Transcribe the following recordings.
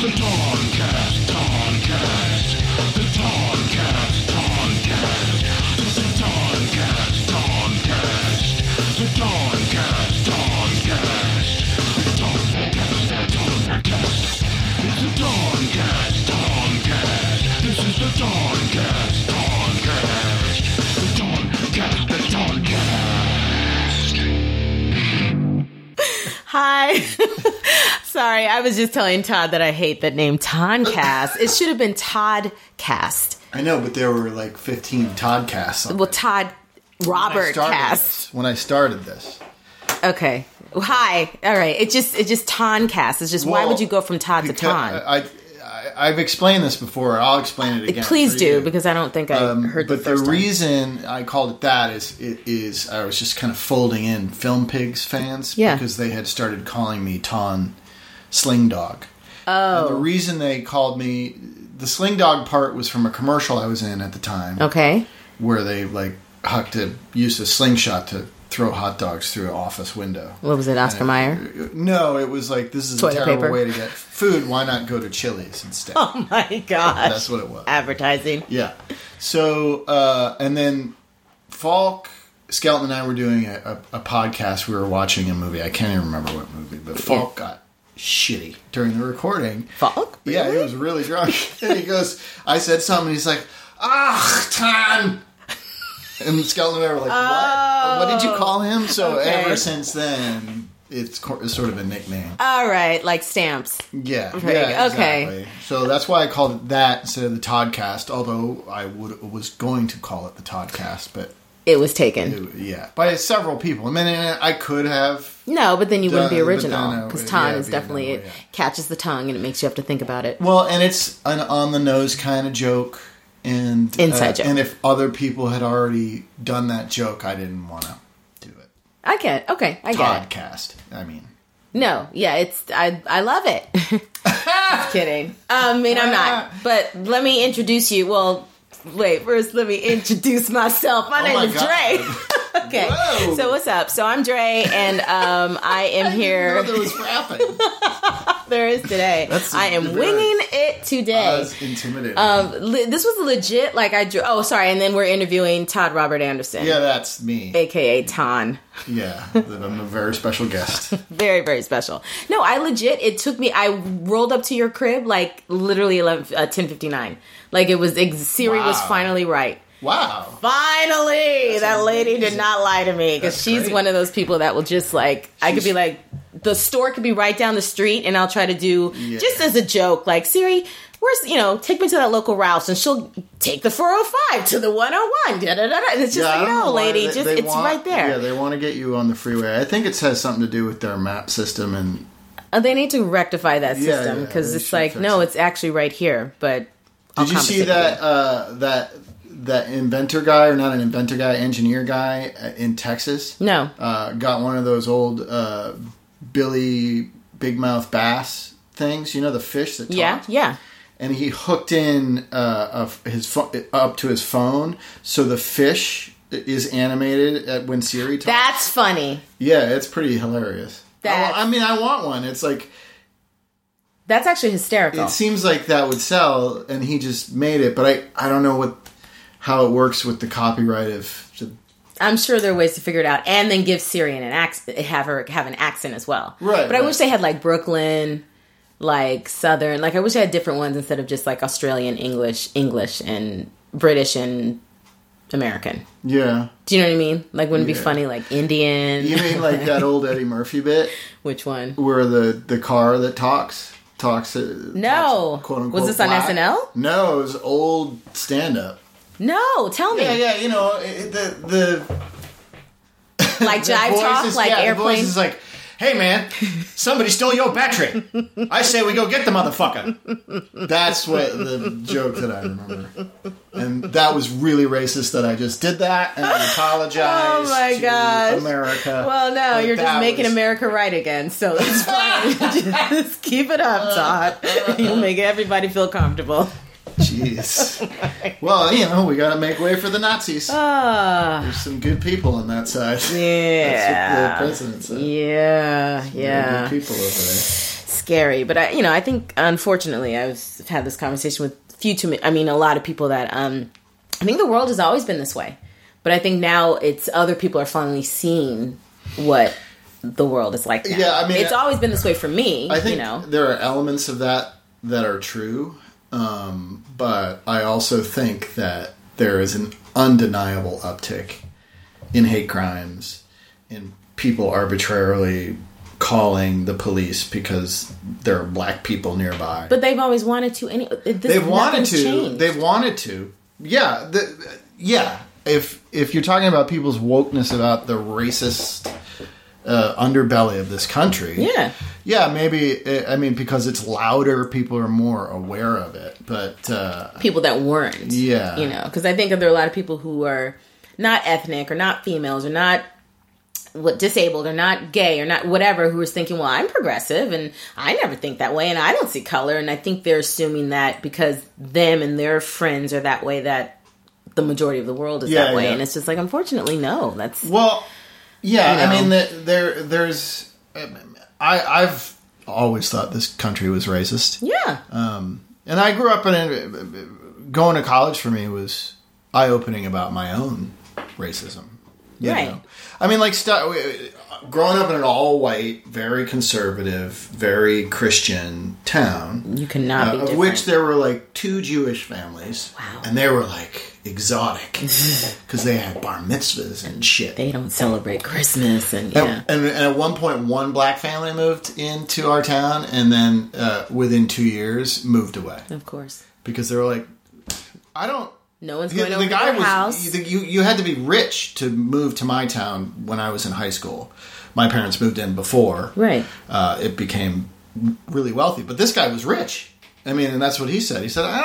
Hi. Sorry, I was just telling Todd that I hate that name Toncast. It should have been Toddcast. I know, but there were like 15 Toddcasts. Well, Todd Robert Cast. When I started this. Okay. Hi. All right. It's just Toncast. It's just, why would you go from Todd to Ton? I've explained this before. I'll explain it again. Please do, because I don't think I heard the first time. But the reason I called it that is I was just kind of folding in Film Pigs fans. Yeah. Because they had started calling me Ton Sling Dog. Oh. And the reason they called me... The Sling Dog part was from a commercial I was in at the time. Okay. Where they, like, used a slingshot to throw hot dogs through an office window. What was it, Oscar Mayer? No, it was like, this is Toilet a terrible paper. way to get food. Why not go to Chili's instead? Oh my gosh. That's what it was. Advertising. Yeah. So, and then Falk, Skelton, and I were doing a podcast. We were watching a movie. I can't even remember what movie, but Falk got shitty during the recording. Falk? Really? Yeah, he was really drunk. And he goes, I said something, and he's like, Ton! And Skelton and I were like, what? What did you call him? So ever since then, it's sort of a nickname. All right, like stamps. Yeah. Right. Yeah, Okay. Exactly. So that's why I called it that instead of the Toddcast, although I was going to call it the Toddcast, but... It was taken. By several people. I mean, I could have... No, but then you wouldn't be original, because Ton is definitely... it catches the tongue, and it makes you have to think about it. Well, and it's an on-the-nose kind of joke. And inside joke. And if other people had already done that joke, I didn't want to do it. I get it. Okay, I get it. Toddcast. I mean, no, yeah, I love it. Just kidding. I mean, I'm not. But let me introduce you. Well, wait. First, let me introduce myself. My name is Dre. Okay. Whoa. So what's up? So I'm Dre, and I am here. I didn't know there was rapping. There is today. I am winging it today. I was intimidated. This was legit. Like I drew. Oh, sorry. And then we're interviewing Todd Robert Anderson. Yeah, that's me, aka Ton. Yeah, I'm a very special guest. Very, very special. No, I legit. It took me. I rolled up to your crib like literally 10:59. Like it was. Siri was finally right. Wow. Finally! That's that lady amazing. did not lie to me, because she's great. One of those people that will just like, I could be like, the store could be right down the street, and I'll try to do, just as a joke, like, Siri, where's, take me to that local Ralph's, and she'll take the 405 to the 101, da-da-da-da. And it's just like, no, lady, it's right there. Yeah, they want to get you on the freeway. I think it has something to do with their map system, and... They need to rectify that system, because it's like, no, it's actually right here, but... Did you see that inventor guy, or not an inventor guy, engineer guy in Texas? No. Got one of those old Billy Big Mouth bass things. You know, the fish that talks? Yeah. And he hooked in up to his phone, so the fish is animated when Siri talks. That's funny. Yeah, it's pretty hilarious. I want one. It's like... That's actually hysterical. It seems like that would sell, and he just made it, but I don't know how it works with the copyright of... I'm sure there are ways to figure it out, and then give Siri an accent, have her have an accent as well. Right. But I wish they had like Brooklyn, like Southern. Like I wish I had different ones instead of just like Australian English, and British and American. Yeah. Do you know what I mean? Like, wouldn't it be funny, like Indian? You mean like that old Eddie Murphy bit? Which one? Where the car that talks. No. Quote unquote. Was this on SNL? No, it was old stand-up. No, tell me. Yeah, the like jive talk, like airplane. The voice is like, hey man, somebody stole your battery. I say we go get the motherfucker. That's what the joke that I remember. And that was really racist that I just did that, and I apologize. Oh my gosh. America. Well, no, you're just making America right again, so it's fine. Just keep it up, Todd. You'll make everybody feel comfortable. Jeez. Well, we got to make way for the Nazis. There's some good people on that side. Yeah. That's what the president said. Yeah. Good people over there. scary. But I think unfortunately I've had this conversation with a lot of people that I think the world has always been this way, but I think now it's other people are finally seeing what the world is like now. Yeah, I mean, it's always been this way for me. I think there are elements of that are true, but I also think that there is an undeniable uptick in hate crimes, in people arbitrarily calling the police because there are black people nearby. But they've always wanted to. They've wanted to. Yeah, yeah. If you're talking about people's wokeness about the racist underbelly of this country, yeah, maybe. I mean, because it's louder, people are more aware of it. But people that weren't, because I think there are a lot of people who are not ethnic or not females or not disabled or not gay or not whatever, who is thinking, well, I'm progressive and I never think that way and I don't see color. And I think they're assuming that because them and their friends are that way, that the majority of the world is that way. And it's just like, unfortunately, no. That's I mean, there's I've always thought this country was racist. Yeah. And I grew up going to college for me was eye-opening about my own racism. You know? I mean, like, growing up in an all-white, very conservative, very Christian town. You cannot be different. Of which there were, like, 2 Jewish families. Wow. And they were, like, exotic. Because they had bar mitzvahs and shit. They don't celebrate Christmas. And at one point, one black family moved into our town. And then, within 2 years, moved away. Of course. Because they were like, no one's going over to their house. You had to be rich to move to my town when I was in high school. My parents moved in before. Right. It became really wealthy. But this guy was rich. I mean, and that's what he said. He said,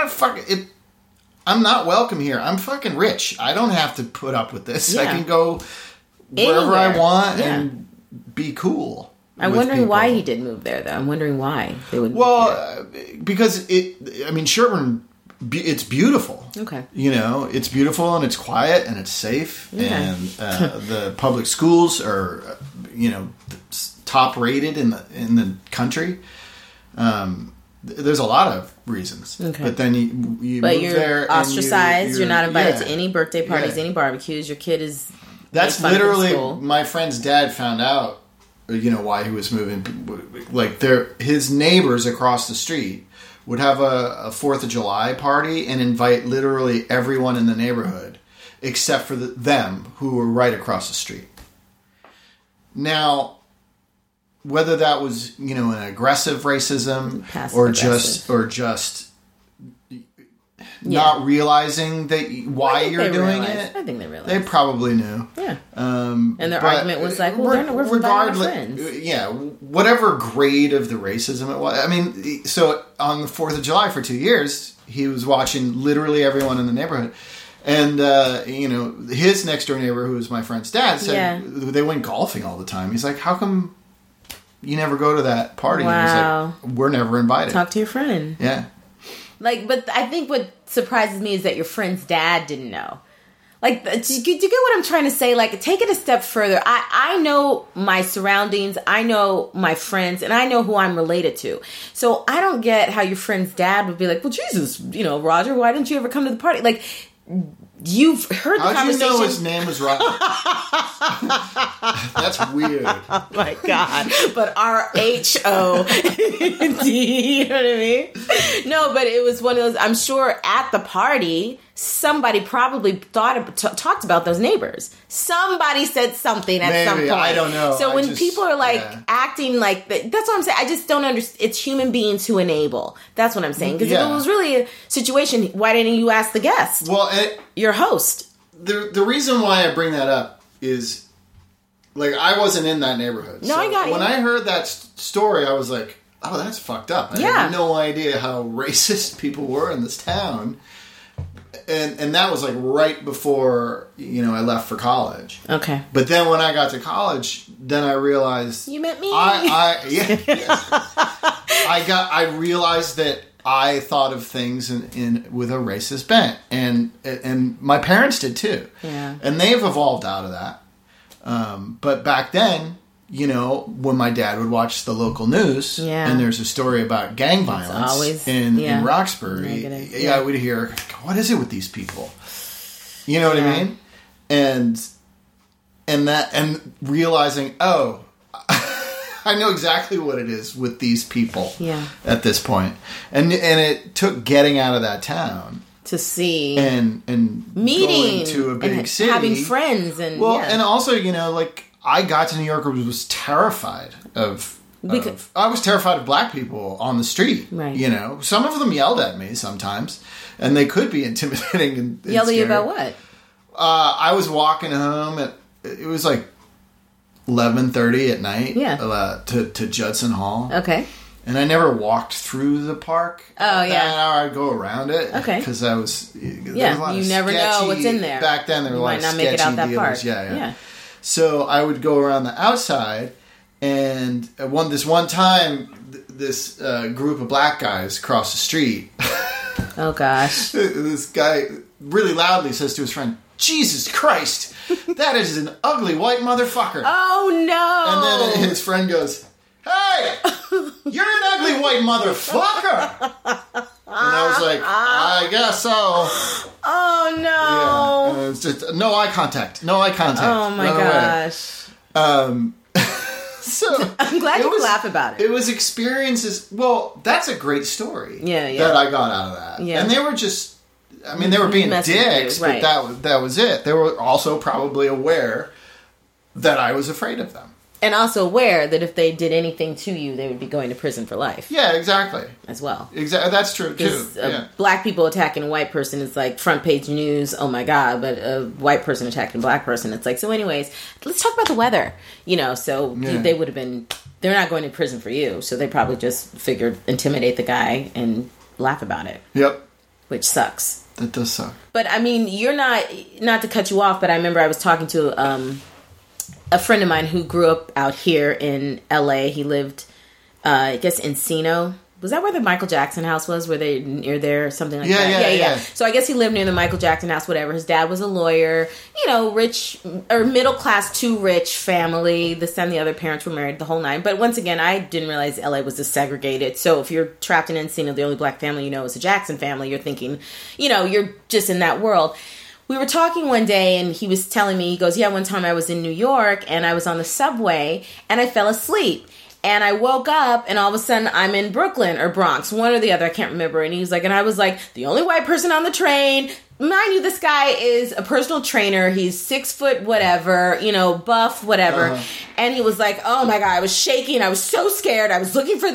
I'm not welcome here. I'm fucking rich. I don't have to put up with this. Yeah. I can go wherever I want and be cool. I'm wondering why he did move there, though. I'm wondering why they would move there. Because Sherburne... It's beautiful. Okay. It's beautiful and it's quiet and it's safe and the public schools are, top rated in the country. There's a lot of reasons. Okay. But then you move there. But you're ostracized. You're not invited to any birthday parties, any barbecues. Your kid is. That's literally my friend's dad found out. Why he was moving. Like his neighbors across the street would have a 4th of July party and invite literally everyone in the neighborhood except for them who were right across the street. Now, whether that was, an aggressive racism or just not realizing why you're doing it. I think they realized. They probably knew. Yeah. And their argument was like, well, we're regardless. Friends. Yeah, whatever grade of the racism it was. I mean, so on the 4th of July for 2 years, he was watching literally everyone in the neighborhood. And, his next door neighbor, who was my friend's dad, said they went golfing all the time. He's like, how come you never go to that party? Wow. And he's like, we're never invited. Talk to your friend. Yeah. But I think what surprises me is that your friend's dad didn't know. Like, do you get what I'm trying to say? Like, take it a step further. I know my surroundings, I know my friends, and I know who I'm related to. So I don't get how your friend's dad would be like, well, Jesus, Roger, why didn't you ever come to the party? Like, you've heard the conversation. How'd you know his name was Roger? That's weird. Oh my God. But R-H-O-D, you know what I mean? No, but it was one of those, I'm sure at the party, somebody probably talked about those neighbors. Somebody said something at some point. I don't know. So when people are acting like that, that's what I'm saying. I just don't understand. It's human beings who enable. That's what I'm saying. Because if it was really a situation, why didn't you ask the guest? Well, your host. The reason why I bring that up is, like, I wasn't in that neighborhood. No, I got you. When I heard that story, I was like, oh, that's fucked up. I had no idea how racist people were in this town. And that was like right before, I left for college. Okay. But then when I got to college, then I realized... You met me? I realized that I thought of things with a racist bent. And my parents did too. Yeah. And they've evolved out of that. But back then, when my dad would watch the local news and there's a story about gang violence in Roxbury, I would hear, what is it with these people? You know what I mean? And realizing, I know exactly what it is with these people at this point. And it took getting out of that town to see and meeting going to a big city, having friends, and and also I got to New York and was terrified of black people on the street. Right. Some of them yelled at me sometimes, and they could be intimidating and yelled at you scary. about what? I was walking home it was like 11:30 at night. To Judson Hall. Okay. And I never walked through the park. Oh, yeah. That hour. I'd go around it. Okay. Because I was... you never know what's in there. Back then, there were a lot of sketchy might not make it out that dealers. park. Yeah. So I would go around the outside, and this one time, this group of black guys crossed the street. Oh, gosh. This guy really loudly says to his friend, "Jesus Christ, that is an ugly white motherfucker." Oh, no. And then his friend goes, "Hey, you're an ugly white motherfucker." And I was like, I guess so. Oh, no. Yeah, it's just no eye contact. Oh, my gosh. So I'm glad you laugh about it. It was experiences. Well, that's a great story. Yeah. That I got out of that. Yeah. And they were just, they were being dicks, but that was it. They were also probably aware that I was afraid of them. And also aware that if they did anything to you, they would be going to prison for life. Yeah, exactly. As well. Exactly. That's true, too. Black people attacking a white person is like front page news, oh my God. But a white person attacking a black person, it's like, so anyways, let's talk about the weather. They would have been, they're not going to prison for you. So they probably just figured intimidate the guy and laugh about it. Yep. Which sucks. That does suck. But I mean, you're not to cut you off, but I remember I was talking to a friend of mine who grew up out here in LA. He lived, I guess, Encino. Was that where the Michael Jackson house was? Were they near there or something like that? Yeah. So I guess he lived near the Michael Jackson house, whatever. His dad was a lawyer, rich or middle class to rich family. This and the other parents were married, the whole nine. But once again, I didn't realize LA was this segregated. So if you're trapped in Encino, the only black family you know is the Jackson family. You're thinking, you're just in that world. We were talking one day and he was telling me, he goes, one time I was in New York and I was on the subway and I fell asleep. And I woke up and all of a sudden I'm in Brooklyn or Bronx, one or the other, I can't remember. And he was like, and I was like, the only white person on the train. Mind you, this guy is a personal trainer. He's 6 foot, whatever, buff, whatever. And he was like, oh my God, I was shaking. I was so scared. I was looking for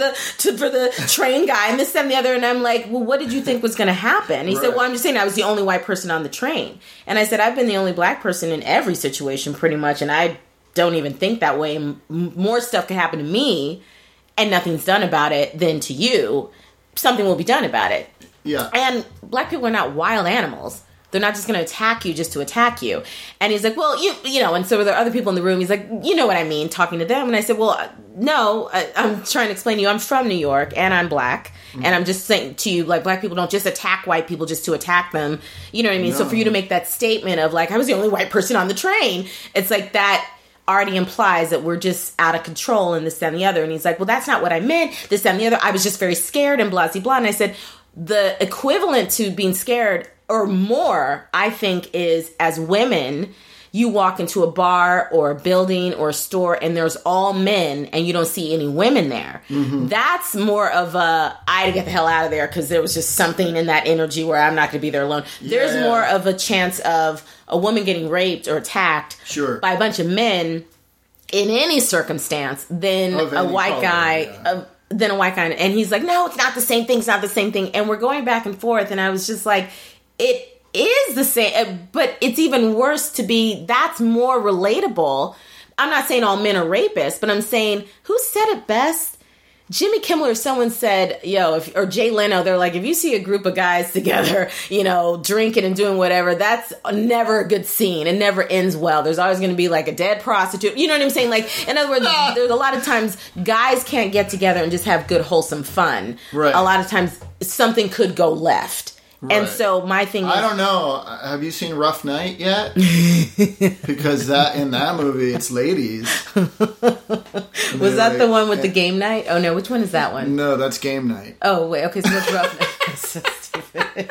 the train guy and this and the other. And I'm like, well, what did you think was going to happen? And he said, well, I'm just saying I was the only white person on the train. And I said, I've been the only black person in every situation pretty much. And I don't even think that way. More stuff can happen to me and nothing's done about it than to you. Something will be done about it. Yeah. And black people are not wild animals. They're not just going to attack you just to attack you. And he's like, well, and so there are other people in the room. He's like, you know what I mean, talking to them. And I said, well, no, I'm trying to explain to you, I'm from New York and I'm black. Mm-hmm. And I'm just saying to you, like, black people don't just attack white people just to attack them. You know what I mean? No. So for you to make that statement of like, I was the only white person on the train, it's like that already implies that we're just out of control and this, that, and the other. And he's like, well, that's not what I meant. This, that, and the other. I was just very scared and blah, blah, blah. And I said, the equivalent to being scared or more, I think, is as women, you walk into a bar or a building or a store and there's all men and you don't see any women there. Mm-hmm. That's more of I had to get the hell out of there because there was just something in that energy where I'm not going to be there alone. Yeah. There's more of a chance of a woman getting raped or attacked by a bunch of men in any circumstance than a white guy. Than a white guy. And he's like, no, it's not the same thing. It's not the same thing. And we're going back and forth. And I was just like, it is the same, but it's even worse to be, that's more relatable. I'm not saying all men are rapists, but I'm saying, who said it best? Jimmy Kimmel or someone said, or Jay Leno, they're like, if you see a group of guys together, drinking and doing whatever, that's never a good scene. It never ends well. There's always going to be like a dead prostitute. You know what I'm saying? Like, in other words, there's a lot of times guys can't get together and just have good, wholesome fun. Right. A lot of times something could go left. Right. And so my thing is, I don't know. Have you seen Rough Night yet? Because in that movie, it's ladies. Was that the one with the game night? Oh no, which one is that one? No, that's Game Night. Oh wait, okay, so what's Rough Night? So stupid.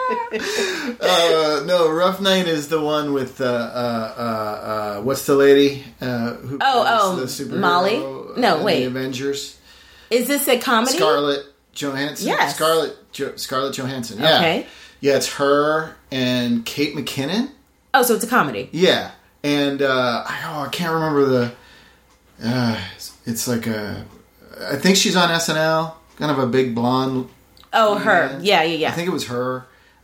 No, Rough Night is the one with what's the lady who plays the superhero, Molly? No, wait. The Avengers. Is this a comedy? Scarlett Johansson. Yes. Scarlett Johansson. Yeah. Okay. Yeah, it's her and Kate McKinnon. Oh, so it's a comedy. Yeah, and I can't remember the. It's like I think she's on SNL. Kind of a big blonde. Oh, her. Yeah. I think it was her.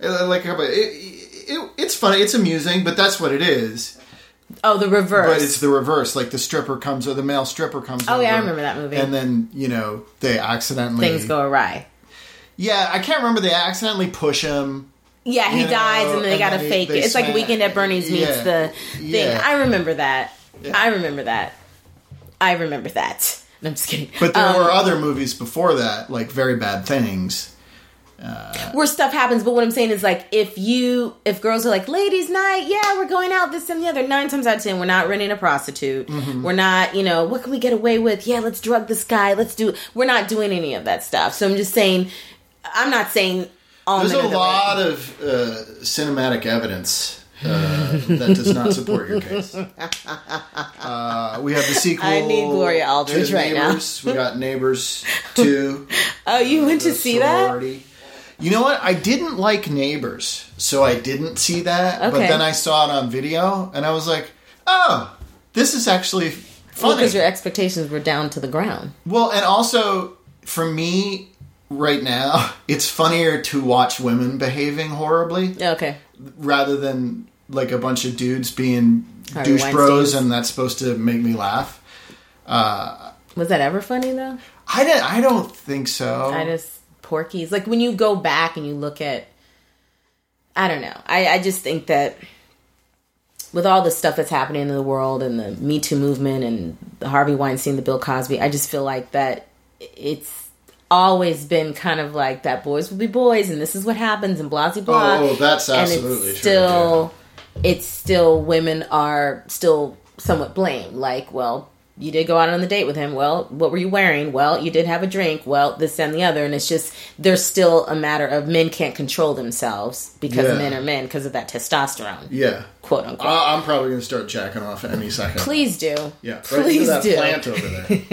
It's funny. It's amusing, but that's what it is. Oh, the reverse. But it's the reverse. Like the stripper comes, or the male stripper comes. Oh, over, yeah, I remember that movie. And then they accidentally things go awry. Yeah, I can't remember. They accidentally push him. Yeah, he dies, and then they gotta fake it. It's like Weekend at Bernie's meets the thing. Yeah. I remember that. Yeah. I remember that. No, I'm just kidding. But there were other movies before that, like Very Bad Things. Where stuff happens, but what I'm saying is, like, if girls are like, ladies' night, yeah, we're going out, this and the other, 9 times out of 10, we're not renting a prostitute. Mm-hmm. We're not, what can we get away with? Yeah, let's drug this guy. We're not doing any of that stuff. So I'm just saying, I'm not saying all There's men a lot of cinematic evidence that does not support your case. We have the sequel. I need Gloria Aldridge right Neighbors. We got Neighbors 2. Oh, you went to see sorority. That? You know what? I didn't like Neighbors, so I didn't see that. Okay. But then I saw it on video, and I was like, oh, this is actually funny. Well, because your expectations were down to the ground. Well, and also, for me, right now, it's funnier to watch women behaving horribly. Okay. Rather than, like, a bunch of dudes being douche bros, and that's supposed to make me laugh. Was that ever funny, though? I don't think so. Porky's. Like, when you go back and you look at... I don't know. I just think that with all the stuff that's happening in the world and the Me Too movement and the Harvey Weinstein, the Bill Cosby, I just feel like that it's always been kind of like that boys will be boys and this is what happens and blah, blah, blah. Oh, that's absolutely true. It's still, women are still somewhat blamed. Like, well... You did go out on the date with him. Well, what were you wearing? Well, you did have a drink. Well, this and the other. And it's just, there's still a matter of men can't control themselves because men are men because of that testosterone. Yeah. Quote unquote. I'm probably going to start jacking off any second. Please do. Yeah. Please right do. Plant over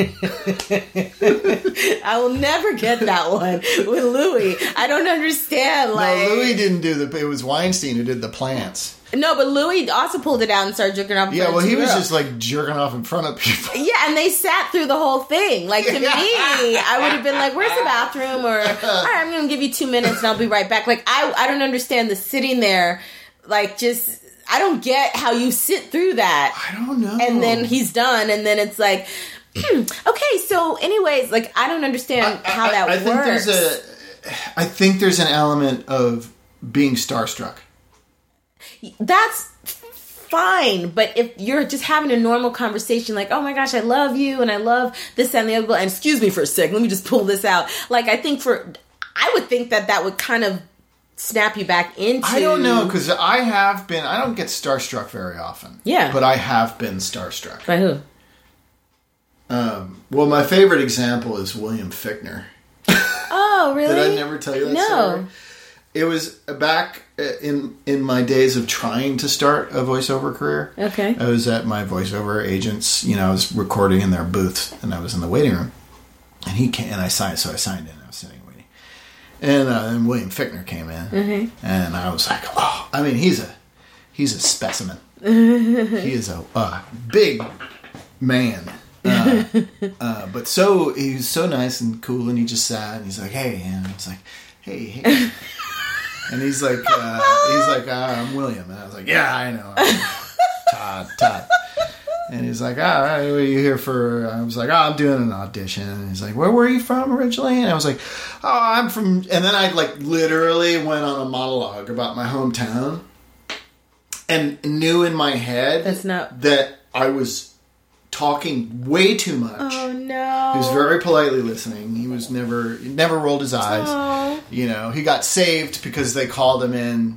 there. I will never get that one with Louis. I don't understand. No, Louis didn't do it was Weinstein who did the plants. No, but Louis also pulled it out and started jerking off. Yeah, well, he was just like jerking off in front of people. Yeah, and they sat through the whole thing. Like, to me, I would have been like, "Where's the bathroom?" Or, "All right, I'm going to give you 2 minutes and I'll be right back." Like, I don't understand the sitting there. Like, just I don't get how you sit through that. I don't know. And then he's done, and then it's like, okay. So, anyways, like, I don't understand how that works. I think there's an element of being starstruck. That's fine, but if you're just having a normal conversation, like, oh my gosh, I love you, and I love this and the other, and excuse me for a sec, let me just pull this out. Like, I would think that would kind of snap you back into... I don't know, because I don't get starstruck very often. Yeah. But I have been starstruck. By who? Well, my favorite example is William Fichtner. Oh, really? Did I never tell you that story? It was back in my days of trying to start a voiceover career. Okay. I was at my voiceover agent's, I was recording in their booth, and I was in the waiting room. And he came, and I signed in. I was sitting waiting. And William Fichtner came in, mm-hmm. and I was like, oh, I mean, he's a specimen. He is a big man. But he was so nice and cool, and he just sat, and he's like, hey, and I was like, hey. And he's like, I'm William. And I was like, yeah, I know. Todd. And he's like, what are you here for? I was like, I'm doing an audition. And he's like, where were you from originally? And I was like, I'm from... And then I literally went on a monologue about my hometown and knew in my head that I was talking way too much. Oh, no. He was very politely listening. He never rolled his eyes. Oh. He got saved because they called him in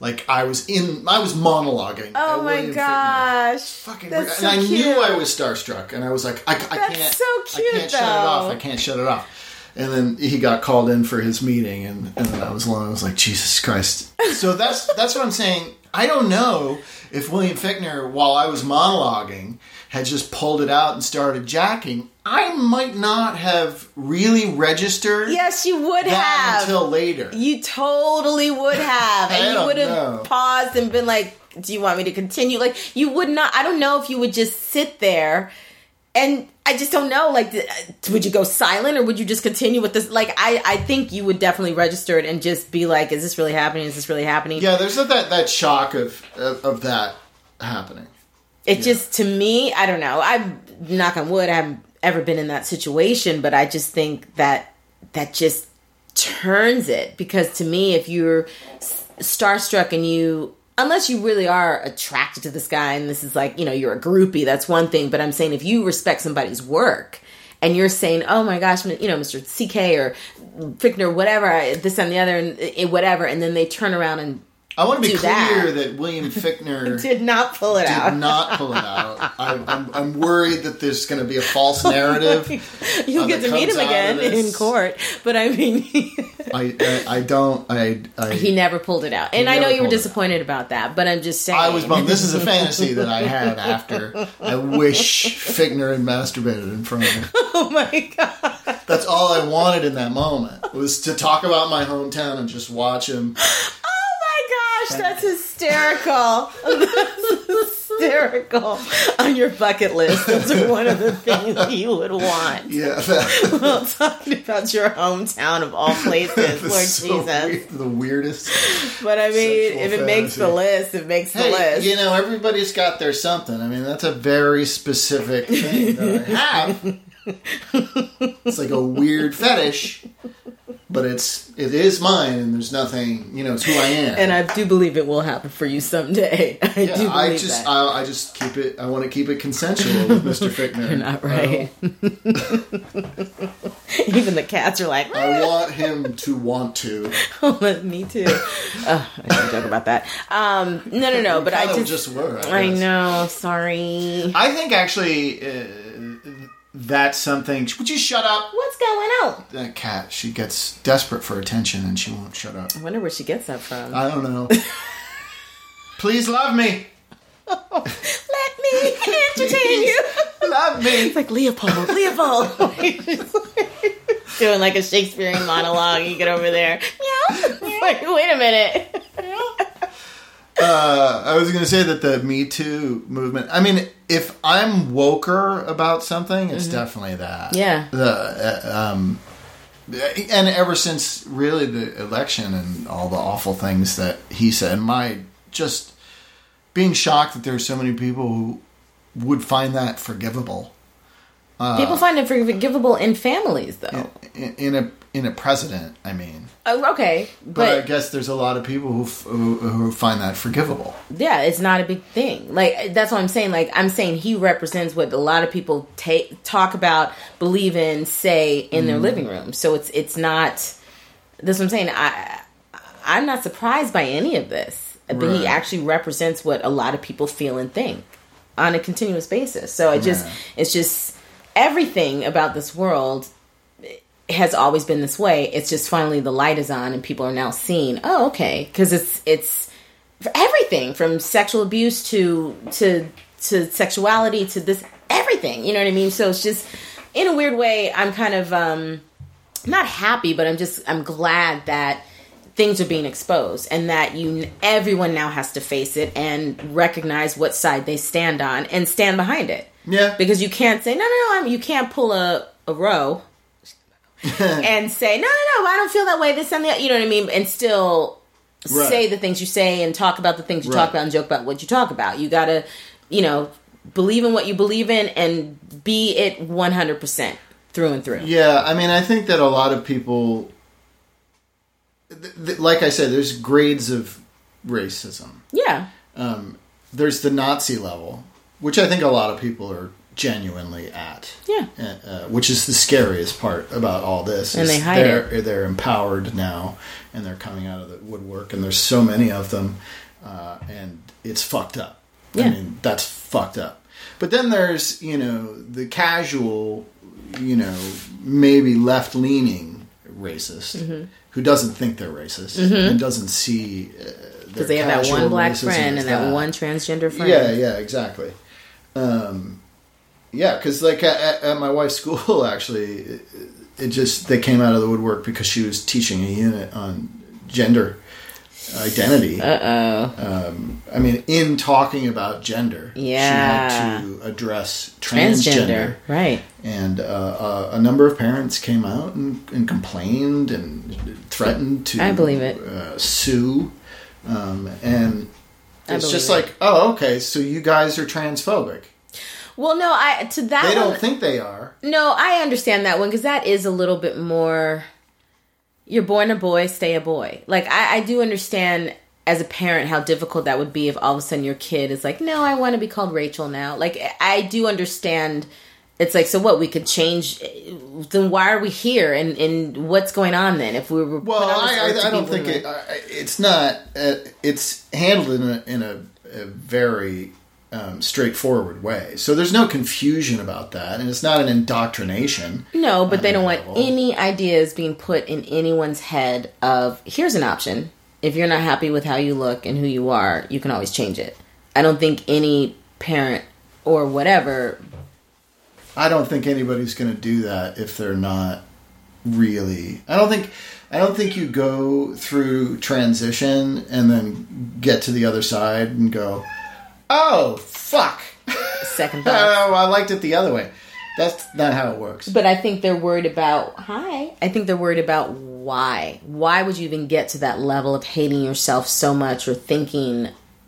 Like I was monologuing. Oh my William gosh. Fucking That's and so I cute. knew I was starstruck, and I was like, I can't. so cute, I can't shut it off. though. I can't shut it off. And then he got called in for his meeting, and then I was alone. I was like, Jesus Christ. So that's what I'm saying. I don't know if William Fichtner, while I was monologuing, had just pulled it out and started jacking. I might not have really registered. Yes, you would that have. until later. You totally would have. I And you don't would have know. paused and been like, do you want me to continue? Like, you would not. I don't know if you would just sit there. And I just don't know, like, would you go silent or would you just continue with this? Like, I think you would definitely register it and just be like, is this really happening? Is this really happening? Yeah, there's that shock of that happening. It just, to me, I don't know. I'm, knock on wood, I haven't ever been in that situation, but I just think that just turns it. Because to me, if you're starstruck and you... Unless you really are attracted to this guy and this is like, you know, you're a groupie, that's one thing. But I'm saying if you respect somebody's work and you're saying, oh my gosh, you know, Mr. CK or Fichtner, whatever, this and the other, and whatever, and then they turn around and I want to be do clear that. that William Fichtner did not pull it out. did not pull it out. I'm worried that there's going to be a false narrative. You'll get to meet him comes out again of this. in court. But I mean... I don't. He never pulled it out. And I know never you were pulled it out. disappointed about that, but I'm just saying. I was bummed. This is a fantasy that I had after. I wish Fichtner had masturbated in front of me. Oh my God. That's all I wanted in that moment, was to talk about my hometown and just watch him. Oh my gosh, that's hysterical. That's hysterical. On your bucket list, those are one of the things you would want. Yeah. Well, talking about your hometown of all places, Lord So Jesus. weird, the weirdest. But I mean, Sexual if it makes the fantasy. list, it makes the Hey, list. you know, everybody's got their something. I mean, that's a very specific thing that I have. It's like a weird fetish, but it is mine, and there's nothing, you know, it's who I am. And I do believe it will happen for you someday. I do believe I that. just keep it. I want to keep it consensual with Mr. Fichtner. You're not right. Even the cats are like, I want him to want to. oh, me too. I shouldn't joke about that. No. But I Kind of just were. I guess. know. Sorry. I think actually that's something. Would you shut up? What's going on? That cat. She gets desperate for attention and she won't shut up. I wonder where she gets that from. I don't know. Please love me. Let me entertain you. Love me. It's like Leopold. Doing like a Shakespearean monologue. You get over there. Meow. Like, wait a minute. I was going to say that the Me Too movement. I mean, if I'm woker about something, it's definitely that. Yeah. And ever since really the election and all the awful things that he said, my just being shocked that there's so many people who would find that forgivable. People find it forgivable in families, though. In a president, I mean. Oh, okay, But I guess there's a lot of people who find that forgivable. yeah, it's not a big thing. Like, that's what I'm saying. Like, I'm saying he represents what a lot of people talk about, believe in, say in their living room. So it's not. That's what I'm saying. I'm not surprised by any of this, but he Right. actually represents what a lot of people feel and think on a continuous basis. So it's just everything about this world has always been this way. It's just finally the light is on and people are now seeing, oh, okay. Because it's for everything from sexual abuse to sexuality to this, everything. You know what I mean? So it's just, in a weird way, I'm kind of not happy, but I'm glad that things are being exposed and that everyone now has to face it and recognize what side they stand on and stand behind it. Yeah. Because you can't say, no, you can't pull a row and say, no, I don't feel that way, this and that, you know what I mean? And still say the things you say and talk about the things you talk about and joke about what you talk about. You gotta, believe in what you believe in and be it 100% through and through. Yeah, I mean, I think that a lot of people, like I said, there's grades of racism. Yeah. There's the Nazi level, which I think a lot of people are genuinely at. Yeah. Which is the scariest part about all this. And they hide it. They're empowered now, and they're coming out of the woodwork, and there's so many of them, and it's fucked up. Yeah. I mean, that's fucked up. But then there's, the casual, maybe left-leaning racist who doesn't think they're racist and doesn't see because they have that one black friend and that one transgender friend. Yeah, exactly. Because like at my wife's school, actually, they came out of the woodwork because she was teaching a unit on gender identity. I mean, in talking about gender, she had to address transgender. Right. And a number of parents came out and complained and threatened to I believe it. Sue. And it's just like, oh, okay, so you guys are transphobic. Well, no, they don't think they are. No, I understand that one because that is a little bit more. You're born a boy, stay a boy. Like I do understand as a parent how difficult that would be if all of a sudden your kid is like, no, I want to be called Rachel now. Like I do understand. It's like, so what? We could change. Then why are we here? And what's going on then? If we were I don't think it's not. It's handled in a very straightforward way. So there's no confusion about that, and it's not an indoctrination. No, but they don't want any ideas being put in anyone's head of, here's an option. If you're not happy with how you look and who you are, you can always change it. I don't think any parent or whatever... I don't think anybody's going to do that if they're not really... I don't think you go through transition and then get to the other side and go... Oh, fuck. Second thought. Oh, I liked it the other way. That's not how it works. But I think they're worried about... I think they're worried about why. Why would you even get to that level of hating yourself so much or thinking...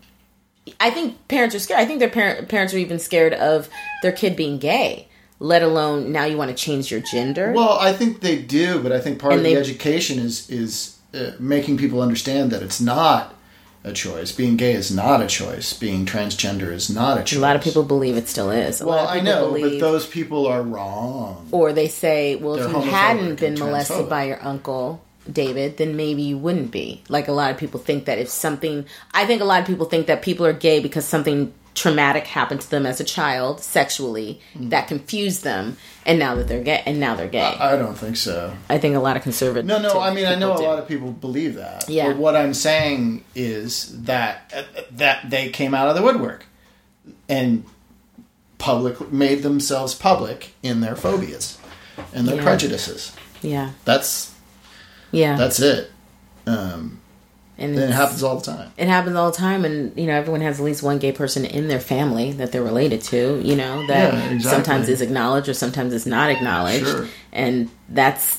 I think parents are scared. I think their parents are even scared of their kid being gay, let alone now you want to change your gender. Well, I think they do, but I think part of the education is making people understand that it's not a choice. Being gay is not a choice. Being transgender is not a choice. A lot of people believe it still is. Well, I know, but those people are wrong. Or they say, well, if you hadn't been molested by your uncle, David, then maybe you wouldn't be. Like a lot of people think that I think a lot of people think that people are gay because something traumatic happened to them as a child sexually that confused them, and now that they're gay, I don't think so. I think a lot of conservative. No. I mean, I know a lot of people believe that. Yeah. But what I'm saying is that they came out of the woodwork and made themselves public in their phobias and their prejudices. Yeah. That's it. And it happens all the time. It happens all the time, and everyone has at least one gay person in their family that they're related to. That sometimes is acknowledged or sometimes is not acknowledged, sure. And that's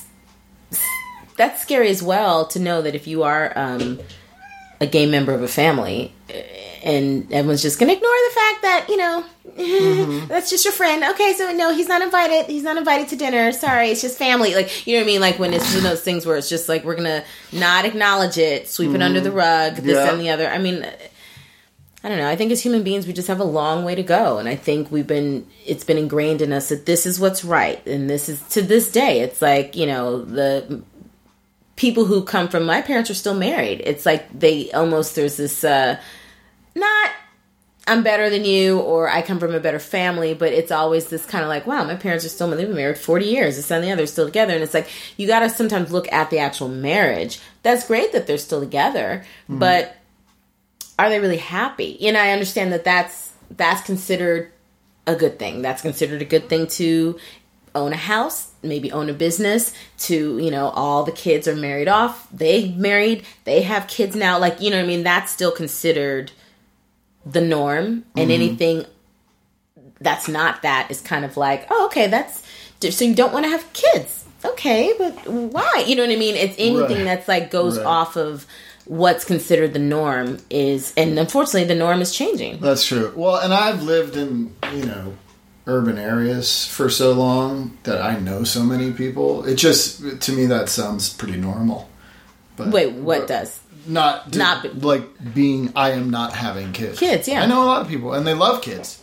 scary as well to know that if you are a gay member of a family, and everyone's just going to ignore the fact that that's just your friend. Okay, so no, he's not invited. He's not invited to dinner. Sorry, it's just family. Like, you know what I mean? Like when it's one of those things where it's just like we're gonna not acknowledge it, sweep it under the rug, this and the other. I mean, I don't know. I think as human beings, we just have a long way to go, and I think it's been ingrained in us that this is what's right, and this is to this day. It's like the people who come from my parents are still married. It's like there's this not. I'm better than you, or I come from a better family, but it's always this kind of like, wow, my parents are they've been married 40 years, this and the other, still together. And it's like, you got to sometimes look at the actual marriage. That's great that they're still together, but are they really happy? I understand that that's considered a good thing. That's considered a good thing to own a house, maybe own a business, to, all the kids are married off. They married, they have kids now. Like, you know what I mean? That's still considered the norm, and anything that's not that is kind of like, oh, okay, so you don't want to have kids. Okay, but why? You know what I mean? It's anything that's like goes off of what's considered the norm and unfortunately the norm is changing. That's true. Well, and I've lived in, urban areas for so long that I know so many people. It just, to me, that sounds pretty normal. But, wait, what does? Not like being, I am not having kids. Kids, yeah. I know a lot of people, and they love kids.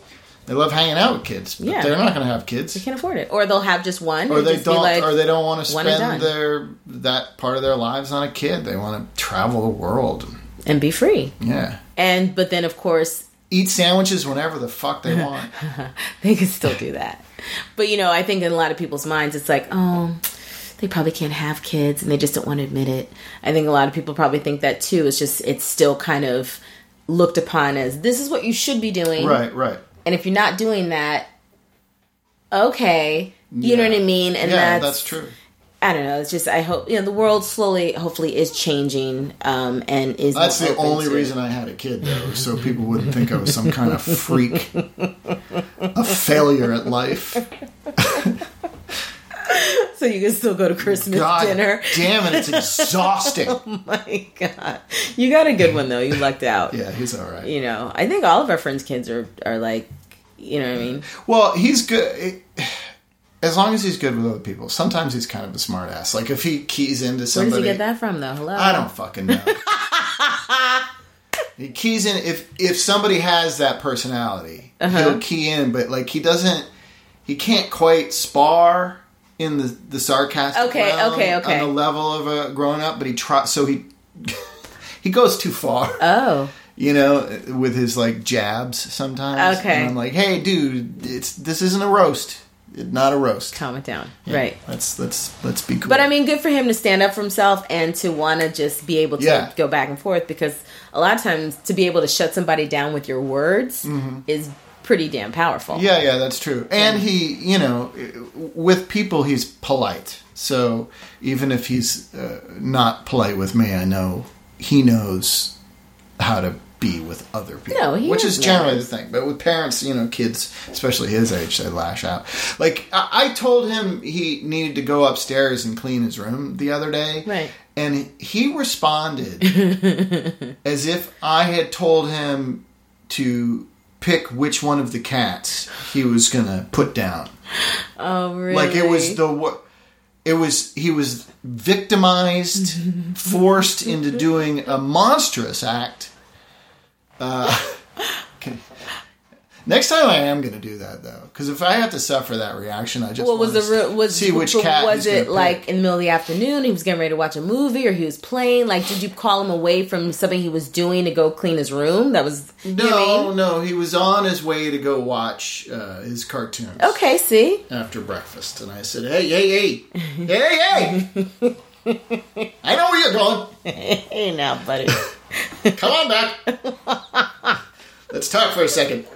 They love hanging out with kids, but they're not going to have kids. They can't afford it, or they'll have just one, or they don't, like, or they don't want to spend that part of their lives on a kid. They want to travel the world and be free. Yeah, but then of course eat sandwiches whenever the fuck they want. They can still do that, but I think in a lot of people's minds, it's like, oh, they probably can't have kids, and they just don't want to admit it. I think a lot of people probably think that too. It's still kind of looked upon as this is what you should be doing, right. And if you're not doing that, okay, you know what I mean? And that's true. I don't know. It's just, I hope, the world slowly, hopefully, is changing, and is. That's the only reason I had a kid, though, so people wouldn't think I was some kind of freak, a failure at life. So you can still go to Christmas dinner. Damn it, it's exhausting. Oh my God. You got a good one, though. You lucked out. Yeah, he's all right. I think all of our friends' kids are like, you know what I mean? Well, he's good. As long as he's good with other people. Sometimes he's kind of a smart ass. Like if he keys into somebody. Where does he get that from, though? Hello? I don't fucking know. He keys in. If somebody has that personality, he'll key in. But like he can't quite spar in the sarcastic okay. on the level of a grown up, but he goes too far. Oh. With his like jabs sometimes. Okay. And I'm like, hey dude, this isn't a roast. It's not a roast. Calm it down. Yeah, right. Let's be cool. But I mean, good for him to stand up for himself and to want to just be able to go back and forth, because a lot of times to be able to shut somebody down with your words is pretty damn powerful. Yeah, that's true. And he, with people, he's polite. So even if he's not polite with me, I know he knows how to be with other people, which is generally the thing. But with parents, kids, especially his age, they lash out. Like, I told him he needed to go upstairs and clean his room the other day. Right. And he responded as if I had told him to pick which one of the cats he was going to put down. Oh, really? Like, he was victimized, forced into doing a monstrous act. Next time I am going to do that, though, because if I have to suffer that reaction, I just want to see which cat. Was it like in the middle of the afternoon? He was getting ready to watch a movie, or he was playing? Like, did you call him away from something he was doing to go clean his room? That was no. He was on his way to go watch his cartoons. Okay, see, after breakfast, and I said, "Hey, I know where you're going. Hey, now, buddy." Come on back. Let's talk for a second.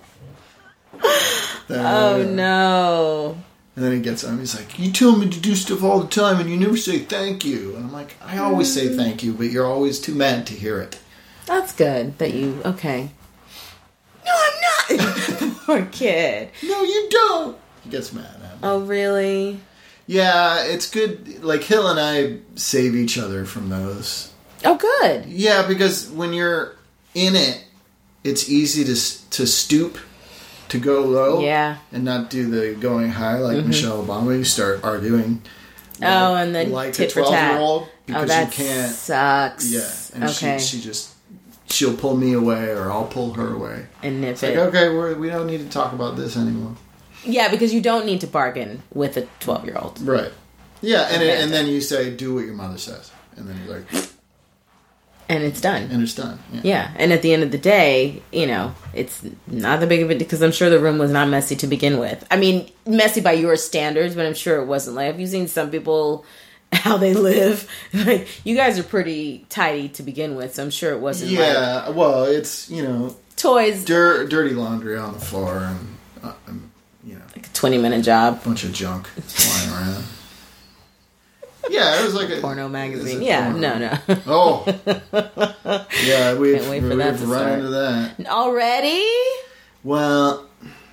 Oh, no. And then he gets on. He's like, you tell me to do stuff all the time and you never say thank you. And I'm like, I always say thank you, but you're always too mad to hear it. That's good that you... Okay. No, I'm not. Poor kid. No, you don't. He gets mad at me. Oh, really? Yeah, it's good. Like, Hill and I save each other from those. Oh, good. Yeah, because when you're in it, it's easy to stoop, to go low, and not do the going high like Michelle Obama. You start arguing. And then like tit a for tat. 12-year-old because that you can't. Sucks. Yeah, and okay. she'll pull me away or I'll pull her away and nip it's it. Like, okay, we don't need to talk about this anymore. Yeah, because you don't need to bargain with a 12-year-old. Right. Yeah, and then you say, do what your mother says, and then you're like. And it's done. And it's done. Yeah. And at the end of the day, it's not that big of a... Because I'm sure the room was not messy to begin with. I mean, messy by your standards, but I'm sure it wasn't. Like, have you seen some people, how they live? Like, you guys are pretty tidy to begin with, so I'm sure it wasn't well, it's, toys. Dirty laundry on the floor and, like a 20-minute job. Bunch of junk flying around. Yeah, it was like a porno magazine. Yeah, porno. No. Oh, yeah, we've run into that already. Well,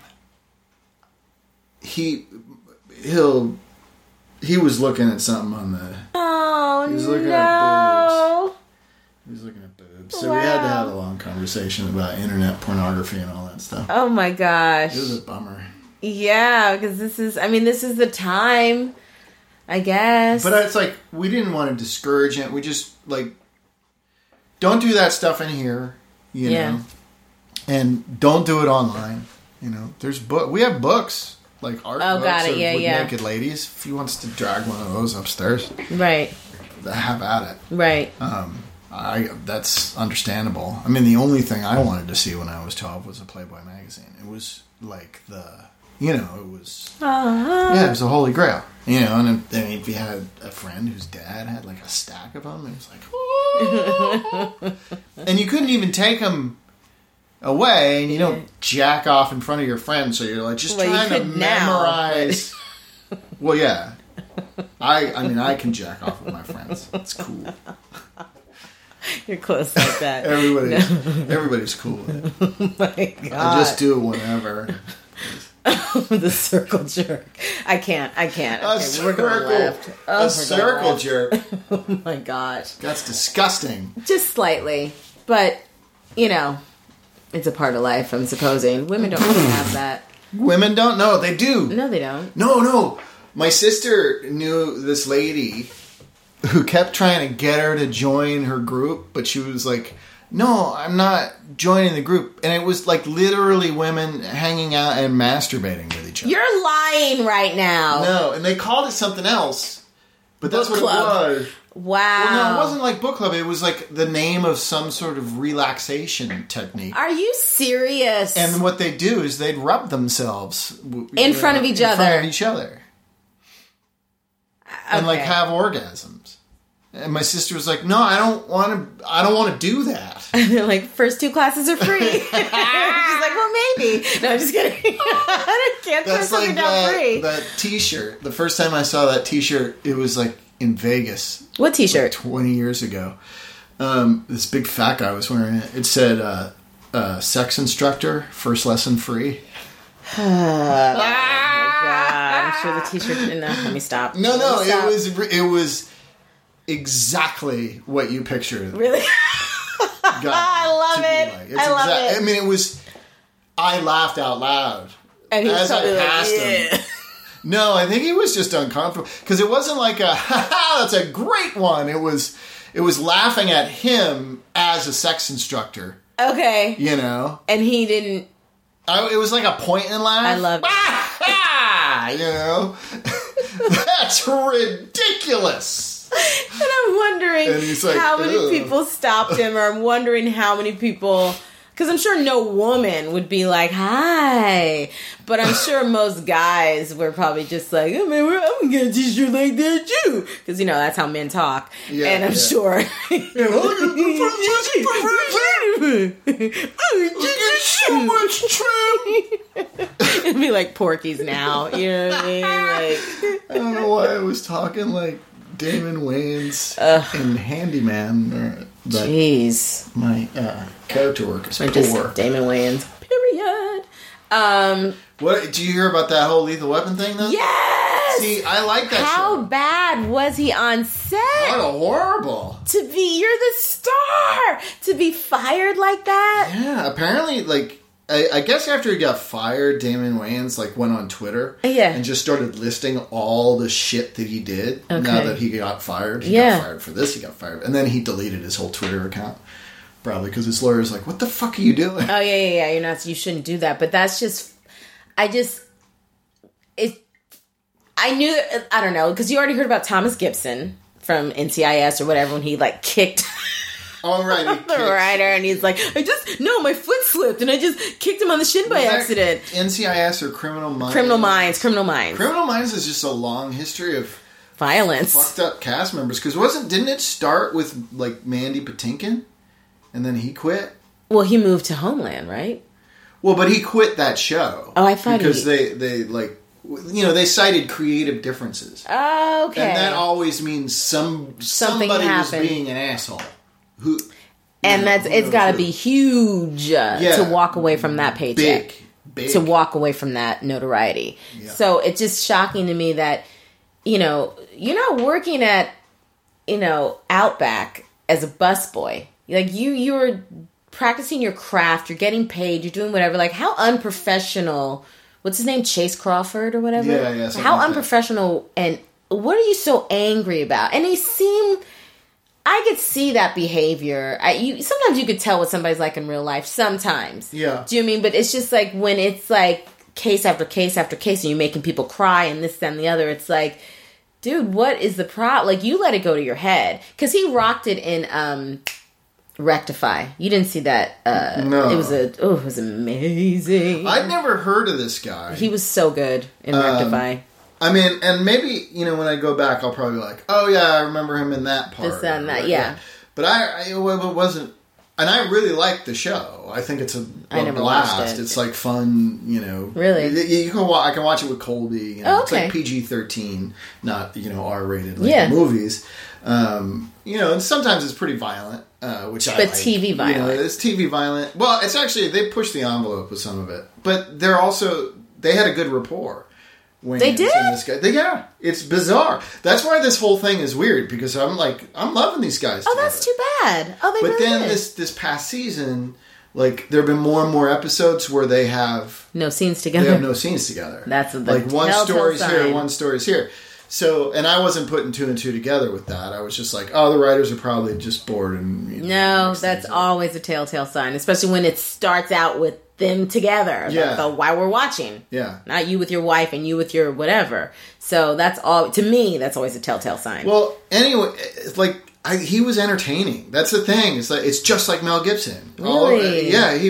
he was looking at something on the. Oh, he was looking at boobs. He was looking at boobs. So we had to have a long conversation about internet pornography and all that stuff. Oh my gosh, it was a bummer. Yeah, because this is the time. I guess. But it's like, we didn't want to discourage it. We just, like, don't do that stuff in here, you know. And don't do it online, You know, we have books, like art books got it. with Yeah. naked ladies. If he wants to drag one of those upstairs, Right. have at it. Right. That's understandable. I mean, the only thing I wanted to see when I was 12 was a Playboy magazine. It was like it was it was a holy grail. You know, and if you had a friend whose dad had like a stack of them, it was like, oh! And you couldn't even take them away, and you don't jack off in front of your friends, so you're like just trying to memorize. Well, yeah. I mean, I can jack off with my friends. It's cool. You're close like that. Everybody's cool with it. Oh my God. I just do it whenever. The circle jerk. I can't. Okay, we're going left. A circle jerk. Oh my gosh. That's disgusting. Just slightly. But, you know, it's a part of life, I'm supposing. Women don't really have that. Women don't? No, they do. No, they don't. No. My sister knew this lady who kept trying to get her to join her group, but she was like, no, I'm not joining the group. And it was like literally women hanging out and masturbating with each other. You're lying right now. No, and they called it something else, but that's what it was. Wow. Well, no, it wasn't like book club. It was like the name of some sort of relaxation technique. Are you serious? And what they'd do is they'd rub themselves in front of each other. In front of each other. And like have orgasms. And my sister was like, "No, I don't want to do that." And they're like, "First 2 classes are free." She's like, "Well, maybe." No, I'm just kidding. I can't turn something down free. That T-shirt. The first time I saw that T-shirt, it was like in Vegas. What T-shirt? Like 20 years ago. This big fat guy was wearing it. It said, "Sex instructor, first lesson free." Oh my God! I'm sure the T-shirt didn't. Let me stop. No, it was exactly what you pictured. Really? I love it. Like. I love it. I mean, it was. I laughed out loud and he was as I passed him. No, I think he was just uncomfortable because it wasn't like a that's a great one. It was laughing at him as a sex instructor. Okay, you know, and he didn't. It was like a point and laugh. I love it. You know, that's ridiculous. And I'm wondering like, how many people stopped him, or I'm wondering how many people, because I'm sure no woman would be like, "Hi," but I'm sure most guys were probably just like, "Oh man, I'm gonna get a T-shirt like that too," because you know that's how men talk. Yeah, and I'm sure. So much trim. It'd be like Porky's now, you know what I mean? Like, I don't know why I was talking like Damon Wayans in Handyman. Jeez, my character work is poor. Just Damon Wayans. Period. What did you hear about that whole Lethal Weapon thing though? Yes. See, I like that. How show. bad was he on set? What a horrible. You're the star. To be fired like that. Yeah, apparently, like. I guess after he got fired, Damon Wayans like went on Twitter and just started listing all the shit that he did now that he got fired. He got fired for this, he got fired. And then he deleted his whole Twitter account. Probably because his lawyer's like, what the fuck are you doing? Oh, yeah. You shouldn't do that. But that's just... I knew... I don't know, because you already heard about Thomas Gibson from NCIS or whatever when he like kicked... Oh, right. The writer, and he's like, my foot slipped, and I just kicked him on the shin by accident. NCIS or Criminal Minds? Criminal Minds. Criminal Minds is just a long history of violence, fucked up cast members. Because didn't it start with like Mandy Patinkin, and then he quit? Well, he moved to Homeland, right? Well, but he quit that show. Oh, I thought because they like. You know, they cited creative differences. Oh, okay. And that always means somebody was being an asshole. It's got to be huge to walk away from that paycheck, big. To walk away from that notoriety. Yeah. So it's just shocking to me that you're not working at Outback as a busboy. Like you're practicing your craft, you're getting paid, you're doing whatever. Like how unprofessional. What's his name? Chase Crawford or whatever. Yeah. How unprofessional and what are you so angry about? And they seem I could see that behavior. Sometimes you could tell what somebody's like in real life. Sometimes. Yeah. Do you know what I mean? But it's just like when it's like case after case after case and you're making people cry and this, that, and the other, it's like, dude, what is the problem? Like, you let it go to your head. Because he rocked it in Rectify. You didn't see that? No. It was amazing. I'd never heard of this guy. He was so good in Rectify. I mean, and maybe, when I go back, I'll probably be like, oh yeah, I remember him in that part. This, that, and that, right? yeah. But it wasn't, and I really liked the show. I think it's a blast. It's like fun, Really? I can watch it with Colby. Oh, okay. It's like PG-13, not, R-rated like movies. And sometimes it's pretty violent, which I like. But TV violent. It's TV violent. Well, it's actually, they pushed the envelope with some of it. But they had a good rapport. They did? This guy. Yeah, it's bizarre. That's why this whole thing is weird, because I'm loving these guys. Oh, that's too bad. Oh, But then this past season, like, there have been more and more episodes where they have no scenes together. They have no scenes together. That's the like one story's sign. here, one story's here. So, and I wasn't putting two and two together with that. I was just like, oh, the writers are probably just bored. And no, that's always a telltale sign, especially when it starts out with them together. Yeah. While we're watching. Yeah. Not you with your wife and you with your whatever. So that's all, to me, that's always a telltale sign. Well, anyway, it's like, he was entertaining. That's the thing. It's just like Mel Gibson. Really?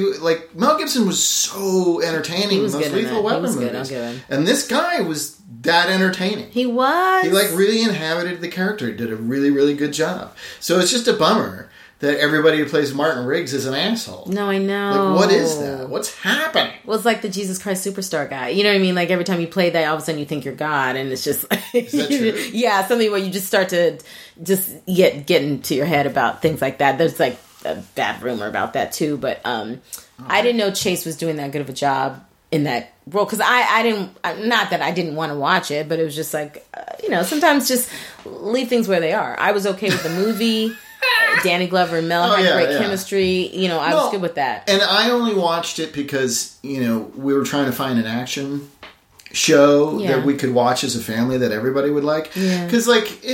Mel Gibson was so entertaining. He was in those good in Lethal that. Weapon He was movies. good. I'll give him. And this guy was that entertaining. He was. He really inhabited the character. He did a really, really good job. So it's just a bummer that everybody who plays Martin Riggs is an asshole. No, I know. Like, what is that? What's happening? Well, it's like the Jesus Christ Superstar guy. You know what I mean? Like, every time you play that, all of a sudden you think you're God, and it's just like... Is that true? Yeah, something where you just start to just get into your head about things like that. There's, like, a bad rumor about that, too. But I didn't know Chase was doing that good of a job in that role. Because I didn't... Not that I didn't want to watch it, but it was just like, sometimes just leave things where they are. I was okay with the movie... Danny Glover and Mel had great chemistry. I was good with that. And I only watched it because, we were trying to find an action show that we could watch as a family that everybody would like. Because,